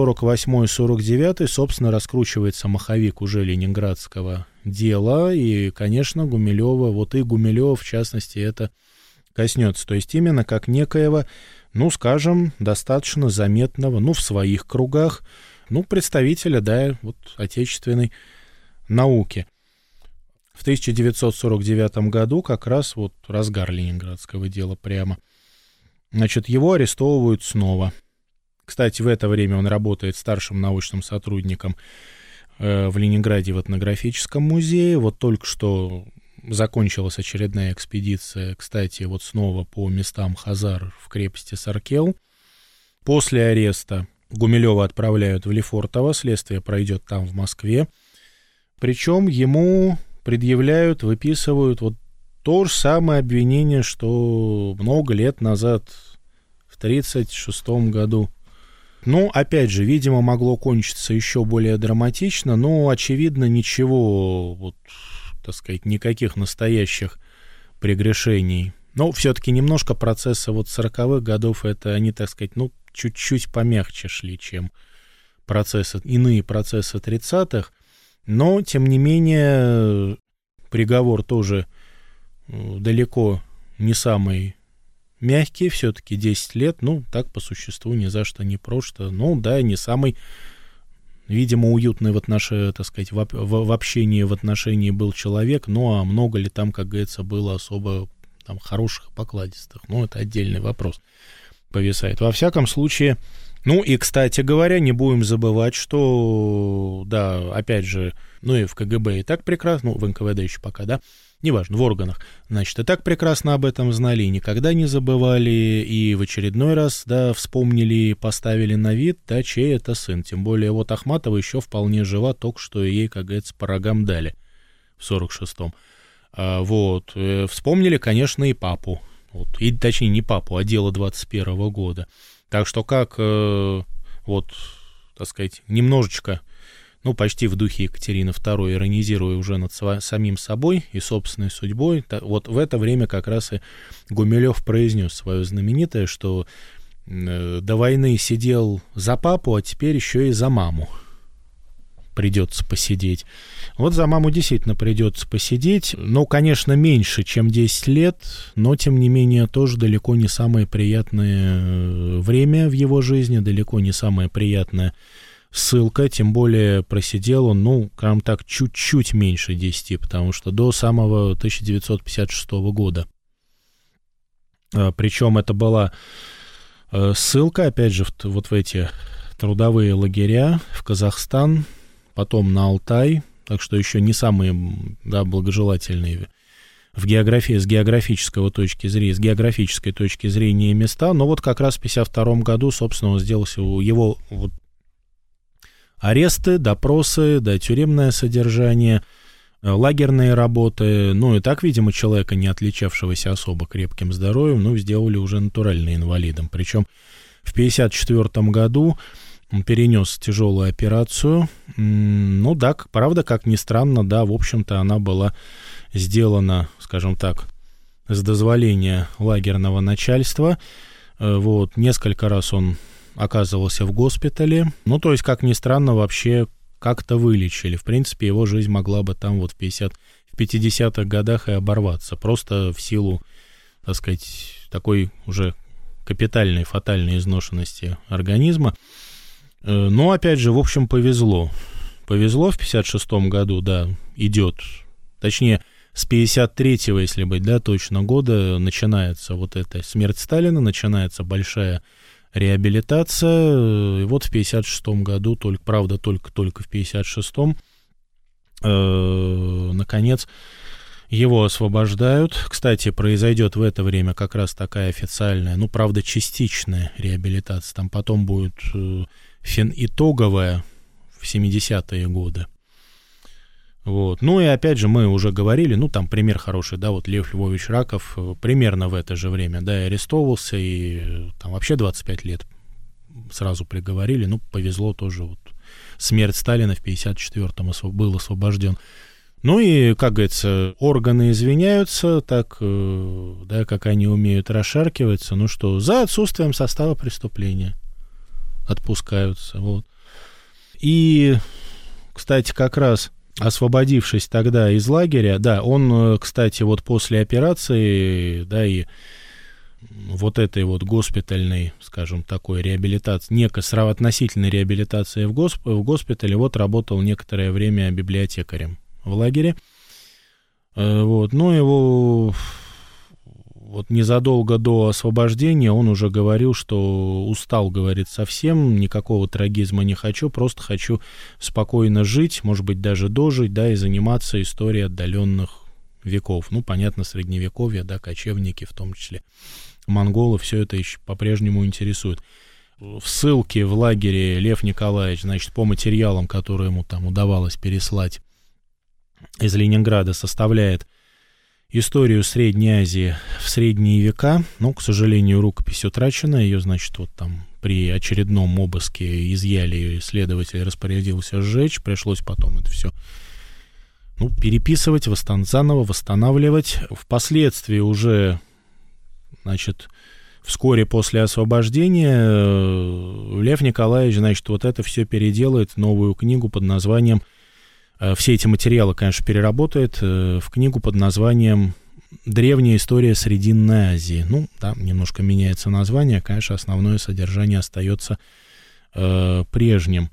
48-49, собственно, раскручивается маховик уже ленинградского дела, и, конечно, Гумилева, вот и Гумилева, в частности, это коснется. То есть именно как некоего, ну, скажем, достаточно заметного, ну, в своих кругах, ну, представителя, да, вот, отечественной науки. В 1949 году как раз вот разгар ленинградского дела прямо. Значит, его арестовывают снова. Кстати, в это время он работает старшим научным сотрудником в Ленинграде в этнографическом музее. Вот только что закончилась очередная экспедиция, кстати, вот снова по местам хазар в крепости Саркел. После ареста Гумилева отправляют в Лефортово, следствие пройдет там, в Москве. Причем ему предъявляют, выписывают вот то же самое обвинение, что много лет назад, в 1936 году. Ну, опять же, видимо, могло кончиться еще более драматично, но, очевидно, ничего, вот, так сказать, никаких настоящих прегрешений. Но все-таки немножко процессы вот 40-х годов, это они, так сказать, ну, чуть-чуть помягче шли, чем процессы, иные процессы 30-х. Но, тем не менее, приговор тоже далеко не самый мягкий, все-таки 10 лет, ну, так по существу ни за что не просто, ну, да, не самый, видимо, уютный в отношении, так сказать, в общении, в отношении был человек, ну, а много ли там, как говорится, было особо там хороших, покладистых, ну, это отдельный вопрос повисает. Во всяком случае, ну, и, кстати говоря, не будем забывать, что, да, опять же, ну, и в КГБ и так прекрасно, ну, в НКВД еще пока, да, неважно, в органах, значит, и так прекрасно об этом знали, и никогда не забывали, и в очередной раз, да, вспомнили, поставили на вид, да, чей это сын. Тем более вот Ахматова еще вполне жива, только что ей, как говорится, по рогам дали в 46-м. Вот, вспомнили, конечно, и папу, вот, и, точнее, не папу, а дело 21-го года. Так что как, вот, так сказать, немножечко, ну, почти в духе Екатерины II, иронизируя уже над самим собой и собственной судьбой, вот в это время как раз и Гумилев произнес свое знаменитое, что до войны сидел за папу, а теперь еще и за маму придется посидеть. Вот за маму действительно придется посидеть, ну, конечно, меньше, чем 10 лет, но, тем не менее, тоже далеко не самое приятное время в его жизни, далеко не самое приятное ссылка, тем более просидел он, ну, скажем так, чуть-чуть меньше 10, потому что до самого 1956 года. Причем это была ссылка, опять же, вот в эти трудовые лагеря в Казахстан, потом на Алтай, так что еще не самые, да, благожелательные с географической точки зрения места, но вот как раз в 1952 году, собственно, он сделал его вот аресты, допросы, да, тюремное содержание, лагерные работы, ну и так, видимо, человека, не отличавшегося особо крепким здоровьем, ну, сделали уже натурально инвалидом. Причем в 1954 году он перенес тяжелую операцию, ну да, правда, как ни странно, да, в общем-то, она была сделана, скажем так, с дозволения лагерного начальства, вот, несколько раз он оказывался в госпитале, ну, то есть, как ни странно, вообще как-то вылечили. В принципе, его жизнь могла бы там вот в 50-х годах и оборваться, просто в силу, так сказать, такой уже капитальной, фатальной изношенности организма. Но, опять же, в общем, повезло. Повезло в 56-м году, да, идет, точнее, с 53-го, если быть, да, точно, года начинается вот эта смерть Сталина, начинается большая реабилитация, и вот в 56-м году, правда, только в 56-м, наконец, его освобождают. Кстати, произойдет в это время как раз такая официальная, ну, правда, частичная реабилитация, там потом будет итоговая в 70-е годы. Вот. Ну и опять же, мы уже говорили, ну там пример хороший, да, вот Лев Львович Раков примерно в это же время, да, и арестовывался, и там вообще 25 лет сразу приговорили, ну повезло тоже, вот смерть Сталина в 54-м был освобожден. Ну и, как говорится, органы извиняются, так, да, как они умеют расшаркиваться, ну что, за отсутствием состава преступления отпускаются, вот. И, кстати, как раз освободившись тогда из лагеря, да, он, кстати, вот после операции, да, и вот этой вот госпитальной, скажем, такой реабилитации, некой относительной реабилитации в госпитале, вот работал некоторое время библиотекарем в лагере. Вот, ну, его вот незадолго до освобождения он уже говорил, что устал, говорит, совсем, никакого трагизма не хочу, просто хочу спокойно жить, может быть, даже дожить, да, и заниматься историей отдаленных веков. Ну, понятно, средневековье, да, кочевники, в том числе монголы, все это еще по-прежнему интересует. В ссылке в лагере Лев Николаевич, значит, по материалам, которые ему там удавалось переслать из Ленинграда, составляет историю Средней Азии в средние века. Ну, к сожалению, рукопись утрачена. Ее, значит, вот там при очередном обыске изъяли, следователь распорядился сжечь. Пришлось потом это все, ну, переписывать, заново восстанавливать. Впоследствии уже, значит, вскоре после освобождения Лев Николаевич, значит, вот это все переделает в новую книгу под названием, все эти материалы, конечно, переработает в книгу под названием «Древняя история Срединной Азии». Ну, там немножко меняется название, конечно, основное содержание остается прежним.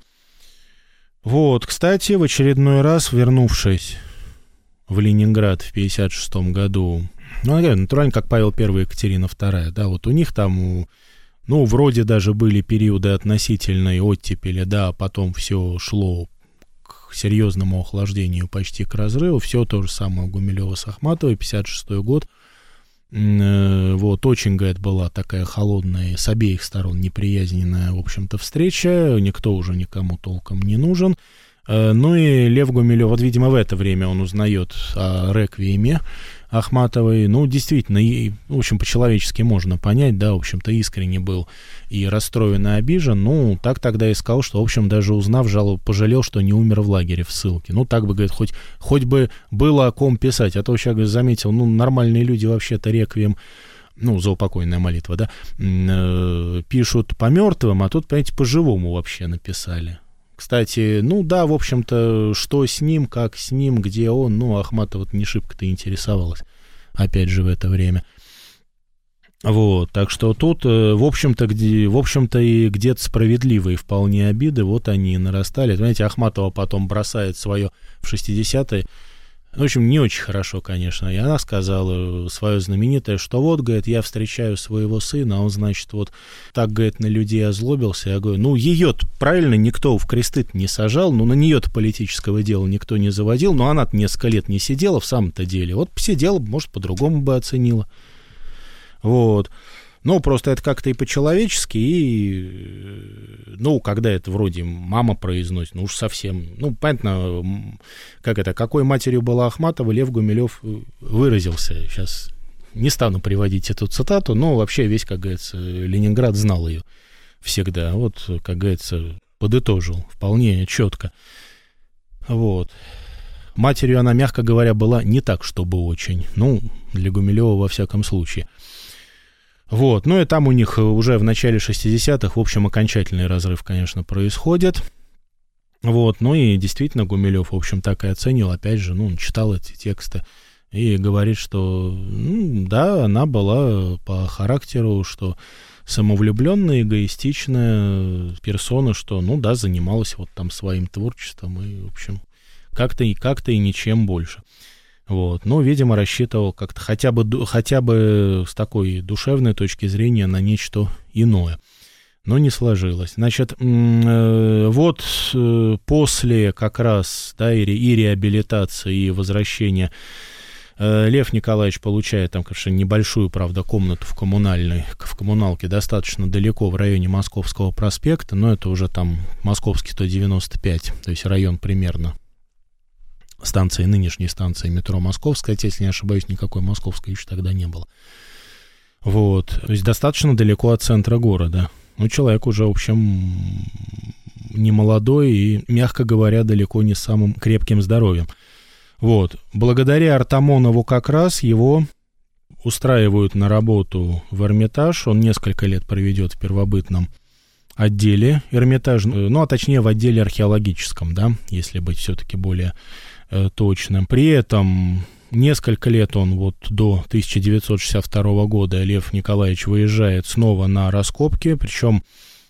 Вот, кстати, в очередной раз, вернувшись в Ленинград в 1956 году, ну, натурально, как Павел I и Екатерина II, да, вот у них там, ну, вроде даже были периоды относительной оттепели, да, а потом все шло к серьезному охлаждению, почти к разрыву. Все то же самое у Гумилева с Ахматовой, 56-й год. Вот, очень, говорит, была такая холодная, с обеих сторон неприязненная, в общем-то, встреча. Никто уже никому толком не нужен. Ну и Лев Гумилев, вот, видимо, в это время он узнает о реквиеме Ахматовой. Ну, действительно, в общем, по-человечески можно понять, да, в общем-то, искренне был и расстроен, и обижен. Ну, так тогда и сказал, что, в общем, даже узнав, пожалел, что не умер в лагере в ссылке. Ну, так бы, говорит, хоть бы было о ком писать. А то сейчас, говорит, заметил, ну, нормальные люди вообще-то реквием, ну, заупокойная молитва, да, пишут по мертвым, а тут, понимаете, по-живому вообще написали. Кстати, ну да, в общем-то, что с ним, как с ним, где он, ну, Ахматова не шибко-то интересовалась, опять же, в это время. Вот, так что тут, в общем-то, и где-то справедливые вполне обиды, вот они и нарастали. Знаете, Ахматова потом бросает свое в 60-е, в общем, не очень хорошо, конечно, и она сказала свое знаменитое, что вот, говорит, я встречаю своего сына, а он, значит, вот так, говорит, на людей озлобился. Я говорю, ну, ее-то, правильно, никто в кресты не сажал, ну, на нее-то политического дела никто не заводил, но она-то несколько лет не сидела в самом-то деле. Вот посидела, может, по-другому бы оценила. Вот. Ну, просто это как-то и по-человечески, и, ну, когда это вроде мама произносит, ну, уж совсем, ну, понятно, какой матерью была Ахматова, Лев Гумилев выразился. Сейчас не стану приводить эту цитату, но вообще весь, как говорится, Ленинград знал ее всегда. Вот, как говорится, подытожил вполне четко. Вот. Матерью она, мягко говоря, была не так, чтобы очень. Ну, для Гумилева во всяком случае. Вот, ну и там у них уже в начале 60-х, в общем, окончательный разрыв, конечно, происходит. Вот, ну и действительно Гумилев, в общем, так и оценил, опять же, ну, он читал эти тексты и говорит, что, ну, да, она была по характеру, что самовлюбленная, эгоистичная персона, что, ну, да, занималась вот там своим творчеством и, в общем, как-то и ничем больше. Вот. Но, видимо, рассчитывал как-то хотя бы с такой душевной точки зрения на нечто иное. Но не сложилось. Значит, вот после как раз, да, и реабилитации, и возвращения Лев Николаевич получает там, конечно, небольшую, правда, комнату в коммуналке, достаточно далеко, в районе Московского проспекта, но это уже там Московский 195, то есть район примерно нынешней станции метро Московская, если не ошибаюсь, никакой Московской еще тогда не было. Вот, то есть достаточно далеко от центра города. Ну, человек уже, в общем, не молодой и, мягко говоря, далеко не с самым крепким здоровьем. Вот, благодаря Артамонову как раз его устраивают на работу в Эрмитаж, он несколько лет проведет в первобытном отделе Эрмитажа, ну, а точнее в отделе археологическом, да, если быть все-таки более точным. При этом несколько лет он вот до 1962 года Лев Николаевич выезжает снова на раскопки, причем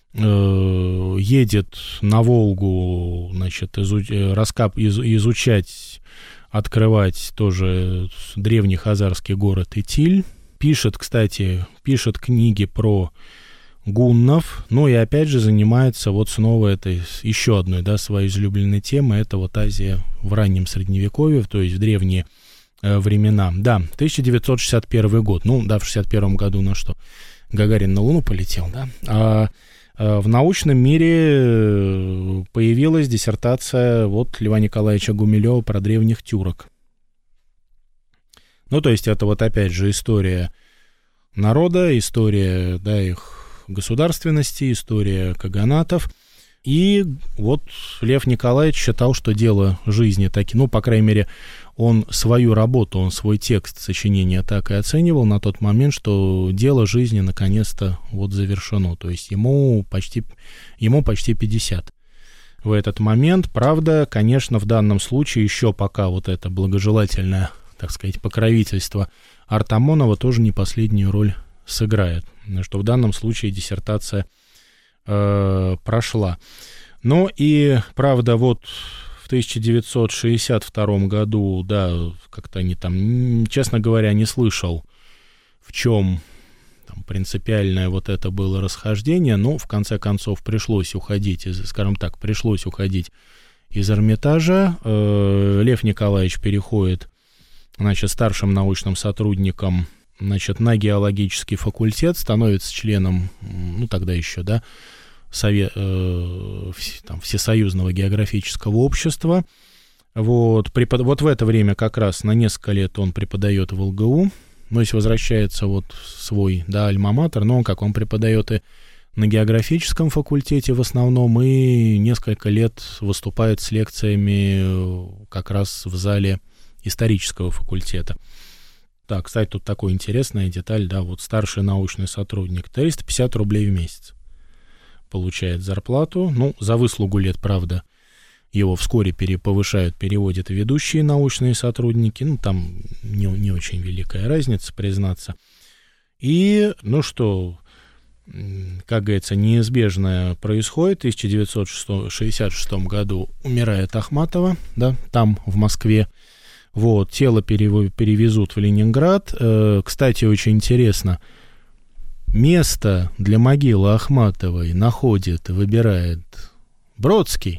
едет на Волгу, значит, изучать, открывать тоже древний хазарский город Итиль. Пишет книги про гуннов, ну и опять же занимается вот снова этой еще одной, да, своей излюбленной темой, это вот Азия в раннем Средневековье, то есть в древние времена. Да, 1961 год, ну да, в 1961 году на что? Гагарин на Луну полетел, да? А в научном мире появилась диссертация вот Льва Николаевича Гумилева про древних тюрок. Ну, то есть это вот опять же история народа, история, да, их государственности, история каганатов. И вот Лев Николаевич считал, что дело жизни таки, ну, по крайней мере, он свою работу, он свой текст сочинения так и оценивал на тот момент, что дело жизни наконец-то вот завершено. То есть ему почти 50 в этот момент. Правда, конечно, в данном случае еще пока вот это благожелательное, так сказать, покровительство Артамонова тоже не последнюю роль сыграет, что в данном случае диссертация прошла. Ну и, правда, вот в 1962 году, да, как-то они там, честно говоря, не слышал, в чем там принципиальное вот это было расхождение, но в конце концов пришлось уходить из Эрмитажа. Лев Николаевич переходит, значит, старшим научным сотрудником, значит, на геологический факультет, становится членом, ну, тогда еще, да, Всесоюзного географического общества. Вот в это время как раз на несколько лет он преподает в ЛГУ, то есть возвращается вот в свой, да, альма-матер, но он преподает и на географическом факультете в основном, и несколько лет выступает с лекциями как раз в зале исторического факультета. Так, кстати, тут такая интересная деталь, да, вот старший научный сотрудник, 350 рублей в месяц получает зарплату, ну, за выслугу лет, правда, его вскоре повышают, переводят ведущие научные сотрудники, ну, там не очень великая разница, признаться. И, ну что, как говорится, неизбежное происходит. В 1966 году умирает Ахматова, да, там, в Москве. Вот, тело перевезут в Ленинград. Кстати, очень интересно, место для могилы Ахматовой выбирает Бродский.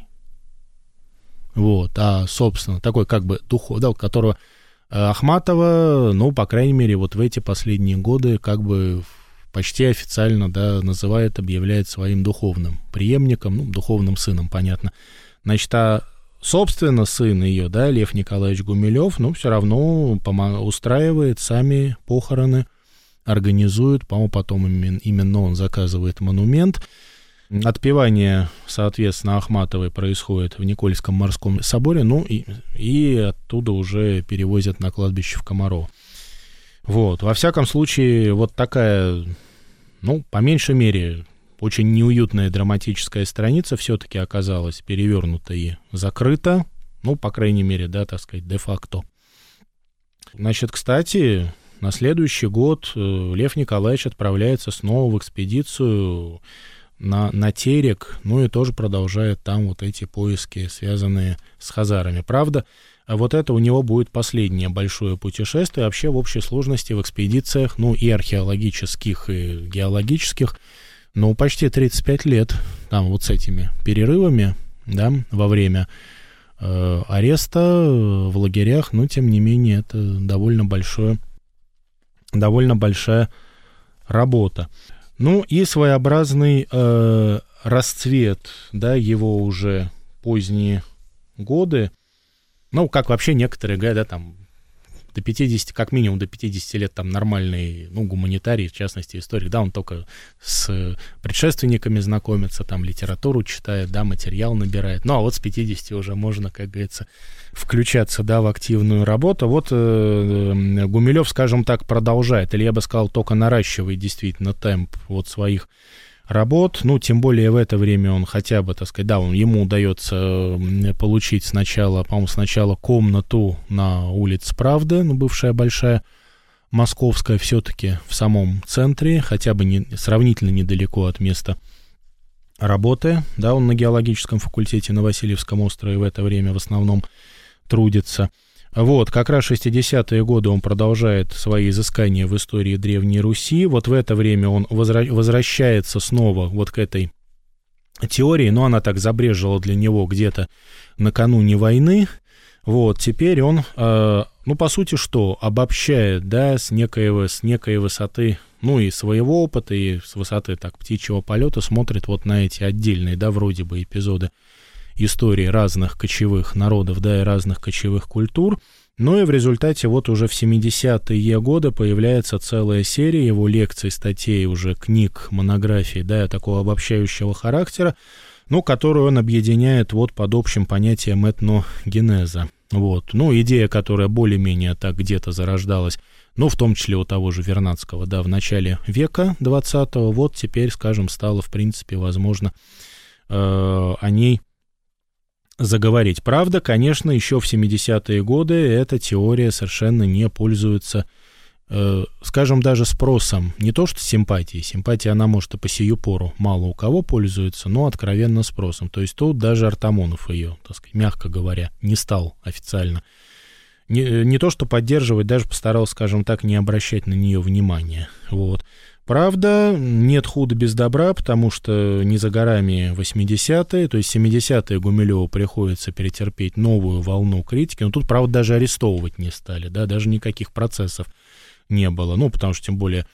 Вот, а, собственно, такой как бы да, которого Ахматова, ну, по крайней мере, вот в эти последние годы как бы почти официально, да, объявляет своим духовным преемником, ну, духовным сыном, понятно. Значит, собственно, сын ее, да, Лев Николаевич Гумилев, ну, все равно устраивает сами похороны, организует, по-моему, потом именно он заказывает монумент. Отпевание, соответственно, Ахматовой происходит в Никольском морском соборе, ну, и оттуда уже перевозят на кладбище в Комарово. Вот, во всяком случае, вот такая, ну, по меньшей мере, очень неуютная драматическая страница все-таки оказалась перевернута и закрыта, ну, по крайней мере, да, так сказать, де-факто. Значит, кстати, на следующий год Лев Николаевич отправляется снова в экспедицию на Терек, ну и тоже продолжает там вот эти поиски, связанные с хазарами. Правда, вот это у него будет последнее большое путешествие, вообще в общей сложности в экспедициях, ну и археологических, и геологических, ну почти 35 лет, там вот с этими перерывами, да, во время ареста в лагерях, но тем не менее это довольно большая работа. Ну и своеобразный расцвет, да, его уже поздние годы, ну, как вообще некоторые говорят, да, там, до 50, как минимум до 50 лет там нормальный, ну, гуманитарий, в частности, историк, да, он только с предшественниками знакомится, там, литературу читает, да, материал набирает, ну, а вот с 50 уже можно, как говорится, включаться, да, в активную работу. Вот Гумилев, скажем так, продолжает, или я бы сказал, только наращивает действительно темп вот своих работ, ну, тем более в это время он хотя бы, так сказать, да, ему удается получить сначала комнату на улице Правды, ну, бывшая Большая Московская, все-таки в самом центре, хотя бы сравнительно недалеко от места работы, да, он на геологическом факультете на Васильевском острове в это время в основном трудится. Вот, как раз 60-е годы он продолжает свои изыскания в истории Древней Руси. Вот в это время он возвращается снова вот к этой теории, но она так забрежила для него где-то накануне войны. Вот, теперь он, ну, по сути, что? Обобщает, да, с некой высоты, ну, и своего опыта, и с высоты, так, птичьего полета смотрит вот на эти отдельные, да, вроде бы эпизоды истории разных кочевых народов, да, и разных кочевых культур. Ну и в результате вот уже в 70-е годы появляется целая серия его лекций, статей, уже книг, монографий, да, такого обобщающего характера, ну, которую он объединяет вот под общим понятием этногенеза. Вот. Ну, идея, которая более-менее так где-то зарождалась, ну, в том числе у того же Вернадского, да, в начале века 20-го, вот теперь, скажем, стало, в принципе, возможно о ней заговорить. Правда, конечно, еще в 70-е годы эта теория совершенно не пользуется, скажем, даже спросом. Не то что симпатией. Симпатия, она, может, и по сию пору мало у кого пользуется, но откровенно спросом. То есть тут даже Артамонов ее, так сказать, мягко говоря, не стал официально. Не то что поддерживать, даже постарался, скажем так, не обращать на нее внимания. Вот. Правда, нет худа без добра, потому что не за горами 80-е, то есть 70-е Гумилеву приходится перетерпеть новую волну критики, но тут, правда, даже арестовывать не стали, да, даже никаких процессов не было, ну, потому что, тем более,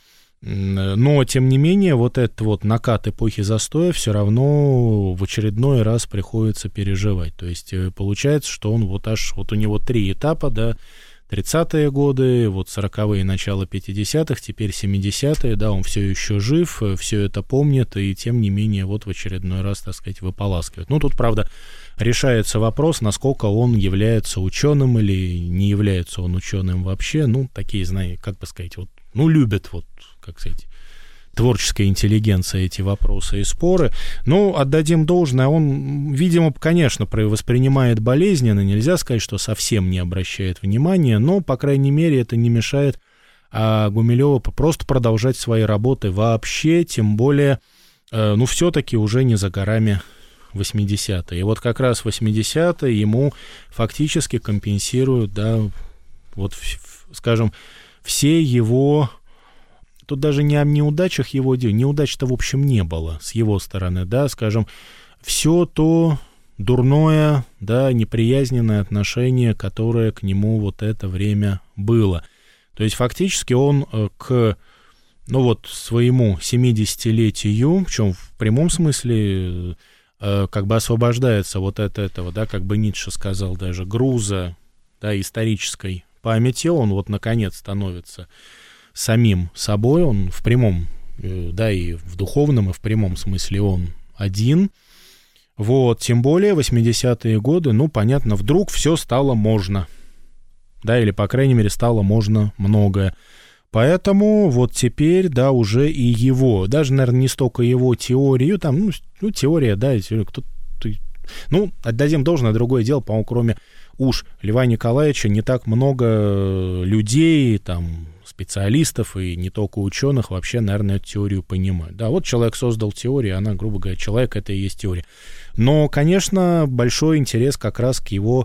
но, тем не менее, вот этот вот накат эпохи застоя все равно в очередной раз приходится переживать, то есть получается, что он вот аж, вот у него 3 этапа, да, 30-е годы, вот 40-е, начало 50-х, теперь 70-е, да, он все еще жив, все это помнит, и тем не менее вот в очередной раз, так сказать, выполаскивает. Ну, тут, правда, решается вопрос, насколько он является ученым или не является он ученым вообще, ну, такие, знаете, как бы сказать, вот, ну, любят, вот, как сказать, творческая интеллигенция эти вопросы и споры. Ну, отдадим должное, он, видимо, конечно, воспринимает болезненно, нельзя сказать, что совсем не обращает внимания, но, по крайней мере, это не мешает Гумилеву просто продолжать свои работы вообще, тем более, ну, все-таки уже не за горами 80-е. И вот как раз 80-е ему фактически компенсируют, да, вот, скажем, все его... Тут даже не о неудачах его дела, неудач-то, в общем, не было с его стороны, да, скажем, все то дурное, да, неприязненное отношение, которое к нему вот это время было. То есть фактически он к, ну вот, своему 70-летию, причем в прямом смысле, как бы освобождается вот от этого, да, как бы Ницше сказал даже, груза, да, исторической памяти, он вот, наконец, становится самим собой, он в прямом, да, и в духовном, и в прямом смысле он один. Вот, тем более 80-е годы, ну, понятно, вдруг все стало можно, да, или, по крайней мере, стало можно многое. Поэтому вот теперь, да, уже и его, даже, наверное, не столько его теорию, там, ну теория, да, кто-то, ну, отдадим должное, другое дело, по-моему, кроме уж Льва Николаевича не так много людей, там, специалистов и не только ученых вообще, наверное, эту теорию понимают. Да, вот человек создал теорию, она, грубо говоря, человек — это и есть теория. Но, конечно, большой интерес как раз к его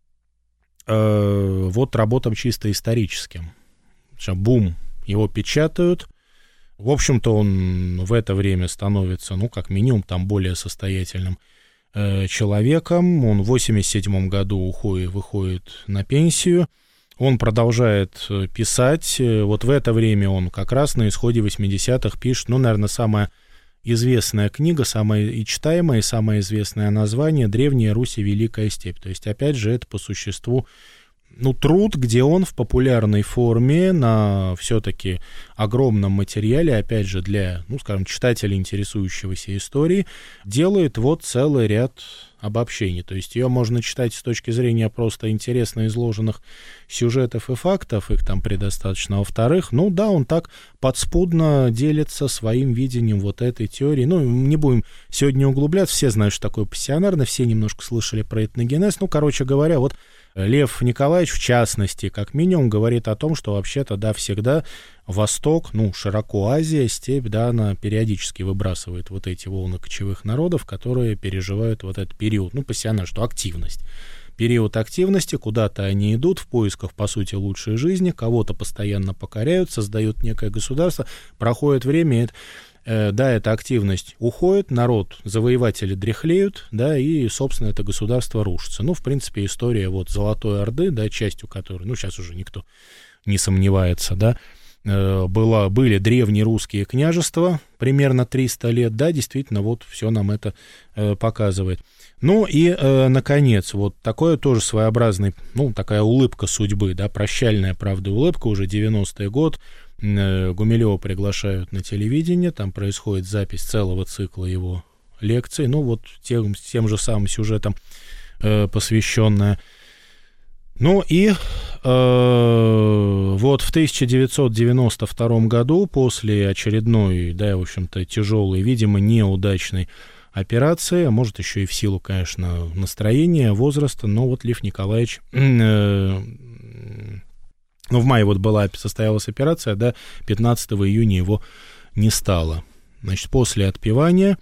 вот работам чисто историческим. Бум, его печатают. В общем-то, он в это время становится, ну, как минимум, там, более состоятельным человеком. Он в 87 году выходит на пенсию. Он продолжает писать. Вот в это время он как раз на исходе 80-х пишет, ну, наверное, самая известная книга, самая и читаемая, и самое известное название «Древняя Русь и Великая степь». То есть, опять же, это по существу, ну, труд, где он в популярной форме на все-таки огромном материале, опять же, для, ну, скажем, читателя, интересующегося историей, делает вот целый ряд обобщений. То есть ее можно читать с точки зрения просто интересно изложенных сюжетов и фактов, их там предостаточно. Во-вторых, ну да, он так подспудно делится своим видением вот этой теории. Ну, не будем сегодня углубляться, все знают, что такое пассионарно, все немножко слышали про этногенез. Ну, короче говоря, вот Лев Николаевич, в частности, как минимум, говорит о том, что вообще-то, да, всегда Восток, ну, широко Азия, степь, да, она периодически выбрасывает вот эти волны кочевых народов, которые переживают вот этот период, ну, пассионарно, что активность. Период активности, куда-то они идут в поисках, по сути, лучшей жизни, кого-то постоянно покоряют, создают некое государство, проходит время, да, эта активность уходит, народ, завоеватели дряхлеют, да, и, собственно, это государство рушится. Ну, в принципе, история вот Золотой Орды, да, частью которой, ну, сейчас уже никто не сомневается, да, были древние русские княжества, примерно 300 лет, да, действительно, вот все нам это показывает. Ну и, наконец, вот такое тоже своеобразный, ну, такая улыбка судьбы, да, прощальная, правда, улыбка, уже 90-й год, Гумилева приглашают на телевидение, там происходит запись целого цикла его лекций, ну, вот тем же самым сюжетом посвященная. Ну и вот в 1992 году, после очередной, да, в общем-то, тяжелой, видимо, неудачной операции, а может еще и в силу, конечно, настроения, возраста, но вот Лев Николаевич, ну, в мае вот состоялась операция, да, 15 июня его не стало. Значит, после отпевания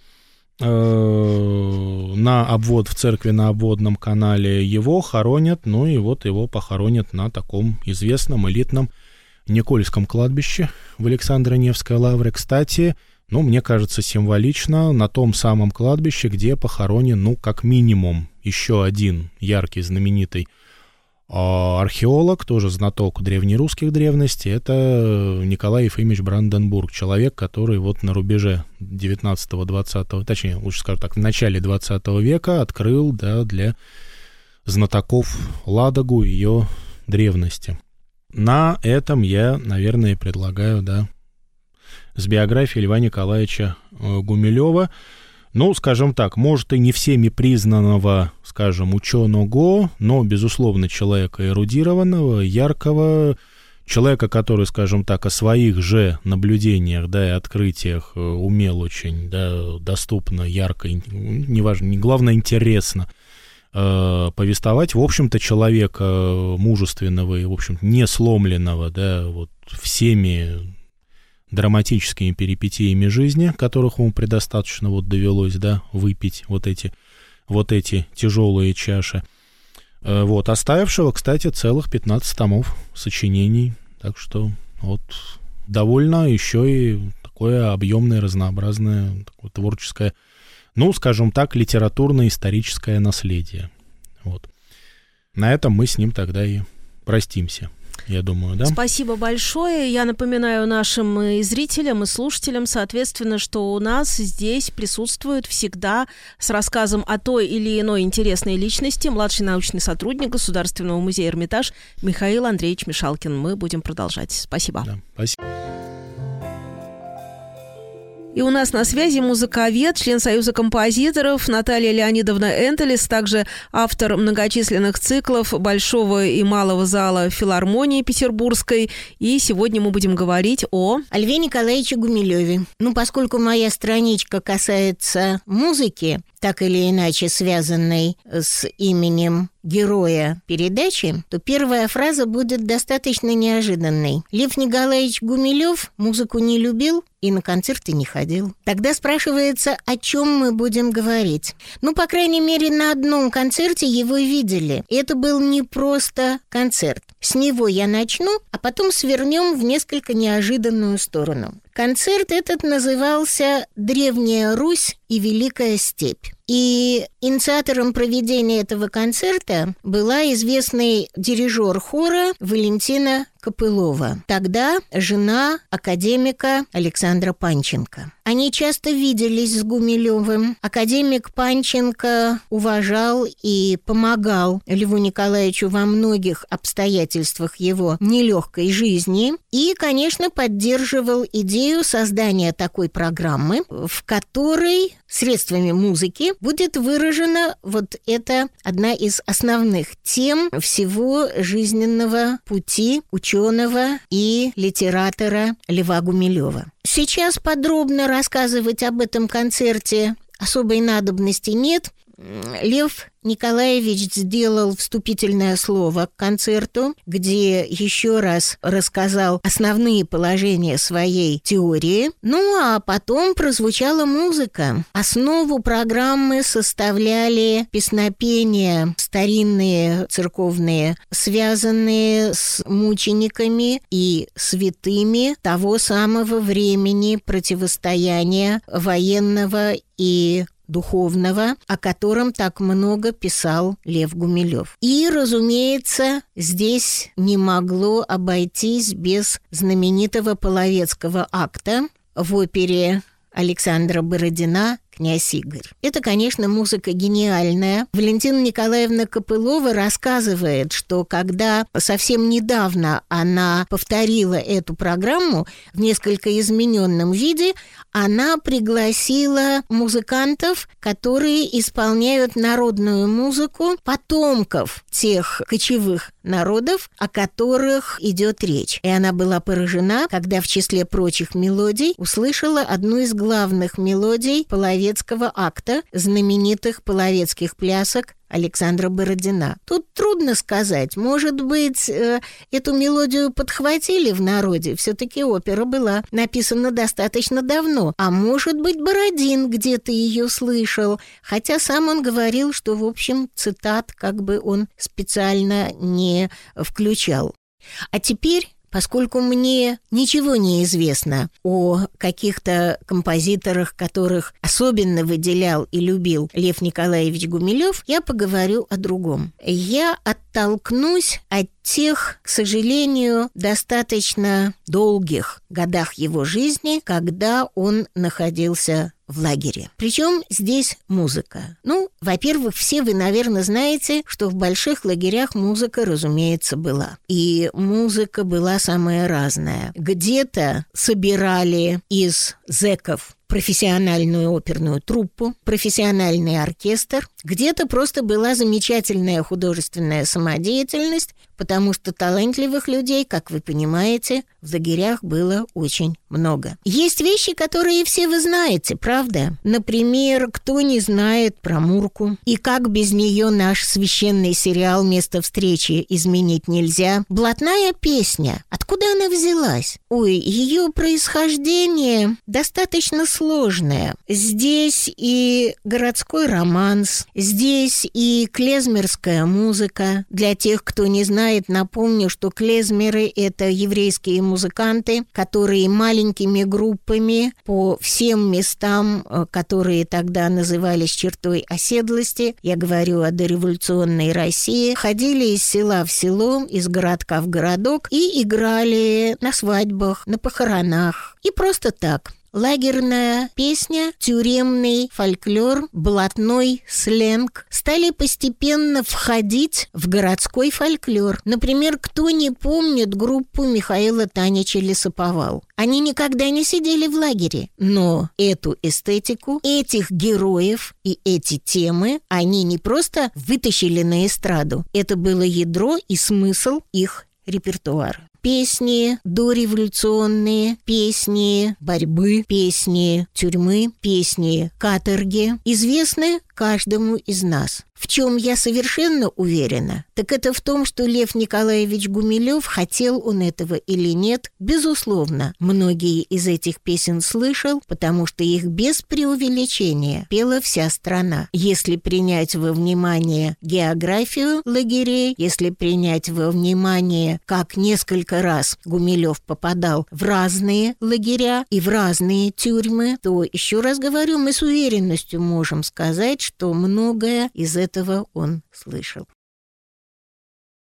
в церкви на обводном канале его хоронят, ну и вот его похоронят на таком известном элитном Никольском кладбище в Александро-Невской лавре. Кстати, мне кажется, символично на том самом кладбище, где похоронен, как минимум, еще один яркий, знаменитый археолог, тоже знаток древнерусских древностей, это Николай Ефимович Бранденбург, человек, который на рубеже 19-20, точнее, лучше скажу так, в начале 20 века открыл, для знатоков Ладогу и ее древности. На этом я, наверное, предлагаю, с биографией Льва Николаевича Гумилева, скажем так, может, и не всеми признанного, скажем, ученого, но, безусловно, человека эрудированного, яркого, человека, который, скажем так, о своих же наблюдениях, и открытиях умел очень, доступно, ярко, неважно, главное, интересно повествовать. В общем-то, человека мужественного и, в общем-то, не сломленного, всеми драматическими перипетиями жизни, которых ему предостаточно довелось, выпить эти тяжелые чаши. Оставившего, кстати, целых 15 томов сочинений. Так что довольно еще и такое объемное, разнообразное, такое творческое, скажем так, литературно-историческое наследие. На этом мы с ним тогда и простимся. Я думаю, да? Спасибо большое. Я напоминаю нашим и зрителям, и слушателям, соответственно, что у нас здесь присутствует всегда с рассказом о той или иной интересной личности младший научный сотрудник Государственного музея «Эрмитаж» Михаил Андреевич Мишалкин. Мы будем продолжать. Спасибо. Да, спасибо. И у нас на связи музыковед, член Союза композиторов Наталья Леонидовна Энтелес, также автор многочисленных циклов Большого и Малого зала филармонии Петербургской. И сегодня мы будем говорить о Льве Николаевиче Гумилеве. Поскольку моя страничка касается музыки, так или иначе связанной с именем героя передачи, то первая фраза будет достаточно неожиданной. Лев Николаевич Гумилев музыку не любил и на концерты не ходил. Тогда спрашивается, о чем мы будем говорить. По крайней мере, на одном концерте его видели. И это был не просто концерт. С него я начну, а потом свернем в несколько неожиданную сторону. Концерт этот назывался «Древняя Русь и Великая степь». И инициатором проведения этого концерта была известный дирижер хора Валентина Копылова, тогда жена академика Александра Панченко. Они часто виделись с Гумилевым. Академик Панченко уважал и помогал Льву Николаевичу во многих обстоятельствах его нелегкой жизни и, конечно, поддерживал идею создания такой программы, в которой средствами музыки будет выражена эта одна из основных тем всего жизненного пути ученого и литератора Льва Гумилева. Сейчас подробно рассказывать об этом концерте особой надобности нет. Лев Николаевич сделал вступительное слово к концерту, где еще раз рассказал основные положения своей теории. А потом прозвучала музыка. Основу программы составляли песнопения старинные, церковные, связанные с мучениками и святыми того самого времени противостояния военного и духовного, о котором так много писал Лев Гумилев. И, разумеется, здесь не могло обойтись без знаменитого половецкого акта в опере Александра Бородина «Князь Игорь». Это, конечно, музыка гениальная. Валентина Николаевна Копылова рассказывает, что когда совсем недавно она повторила эту программу в несколько измененном виде, она пригласила музыкантов, которые исполняют народную музыку потомков тех кочевых народов, о которых идет речь. И она была поражена, когда в числе прочих мелодий услышала одну из главных мелодий половецкого акта, знаменитых половецких плясок Александра Бородина. Тут трудно сказать. Может быть, эту мелодию подхватили в народе. Все-таки опера была написана достаточно давно. А может быть, Бородин где-то ее слышал. Хотя сам он говорил, что, в общем, цитат как бы он специально не включал. А теперь поскольку мне ничего не известно о каких-то композиторах, которых особенно выделял и любил Лев Николаевич Гумилев, я поговорю о другом. Я оттолкнусь от тех, к сожалению, достаточно долгих годах его жизни, когда он находился в лагере. Причем здесь музыка. Во-первых, все вы, наверное, знаете, что в больших лагерях музыка, разумеется, была. И музыка была самая разная. Где-то собирали из зэков профессиональную оперную труппу, профессиональный оркестр. Где-то просто была замечательная художественная самодеятельность, потому что талантливых людей, как вы понимаете, в лагерях было очень много. Есть вещи, которые все вы знаете, правда? Например, кто не знает про Мурку и как без нее наш священный сериал «Место встречи» изменить нельзя. Блатная песня. Откуда она взялась? Ее происхождение достаточно сложное. Здесь и городской романс, здесь и клезмерская музыка. Для тех, кто не знает, напомню, что клезмеры – это еврейские музыканты, которые маленькими группами по всем местам, которые тогда назывались чертой оседлости, я говорю о дореволюционной России, ходили из села в село, из городка в городок и играли на свадьбах, на похоронах и просто так. Лагерная песня, тюремный фольклор, блатной сленг стали постепенно входить в городской фольклор. Например, кто не помнит группу Михаила Танича «Лесоповал»? Они никогда не сидели в лагере, но эту эстетику, этих героев и эти темы они не просто вытащили на эстраду. Это было ядро и смысл их репертуара. Песни дореволюционные, песни борьбы, песни тюрьмы, песни каторги известны каждому из нас. В чем я совершенно уверена, так это в том, что Лев Николаевич Гумилев, хотел он этого или нет, безусловно, многие из этих песен слышал, потому что их без преувеличения пела вся страна. Если принять во внимание географию лагерей, если принять во внимание, как несколько раз Гумилев попадал в разные лагеря и в разные тюрьмы, то, еще раз говорю, мы с уверенностью можем сказать, что многое из этого он слышал.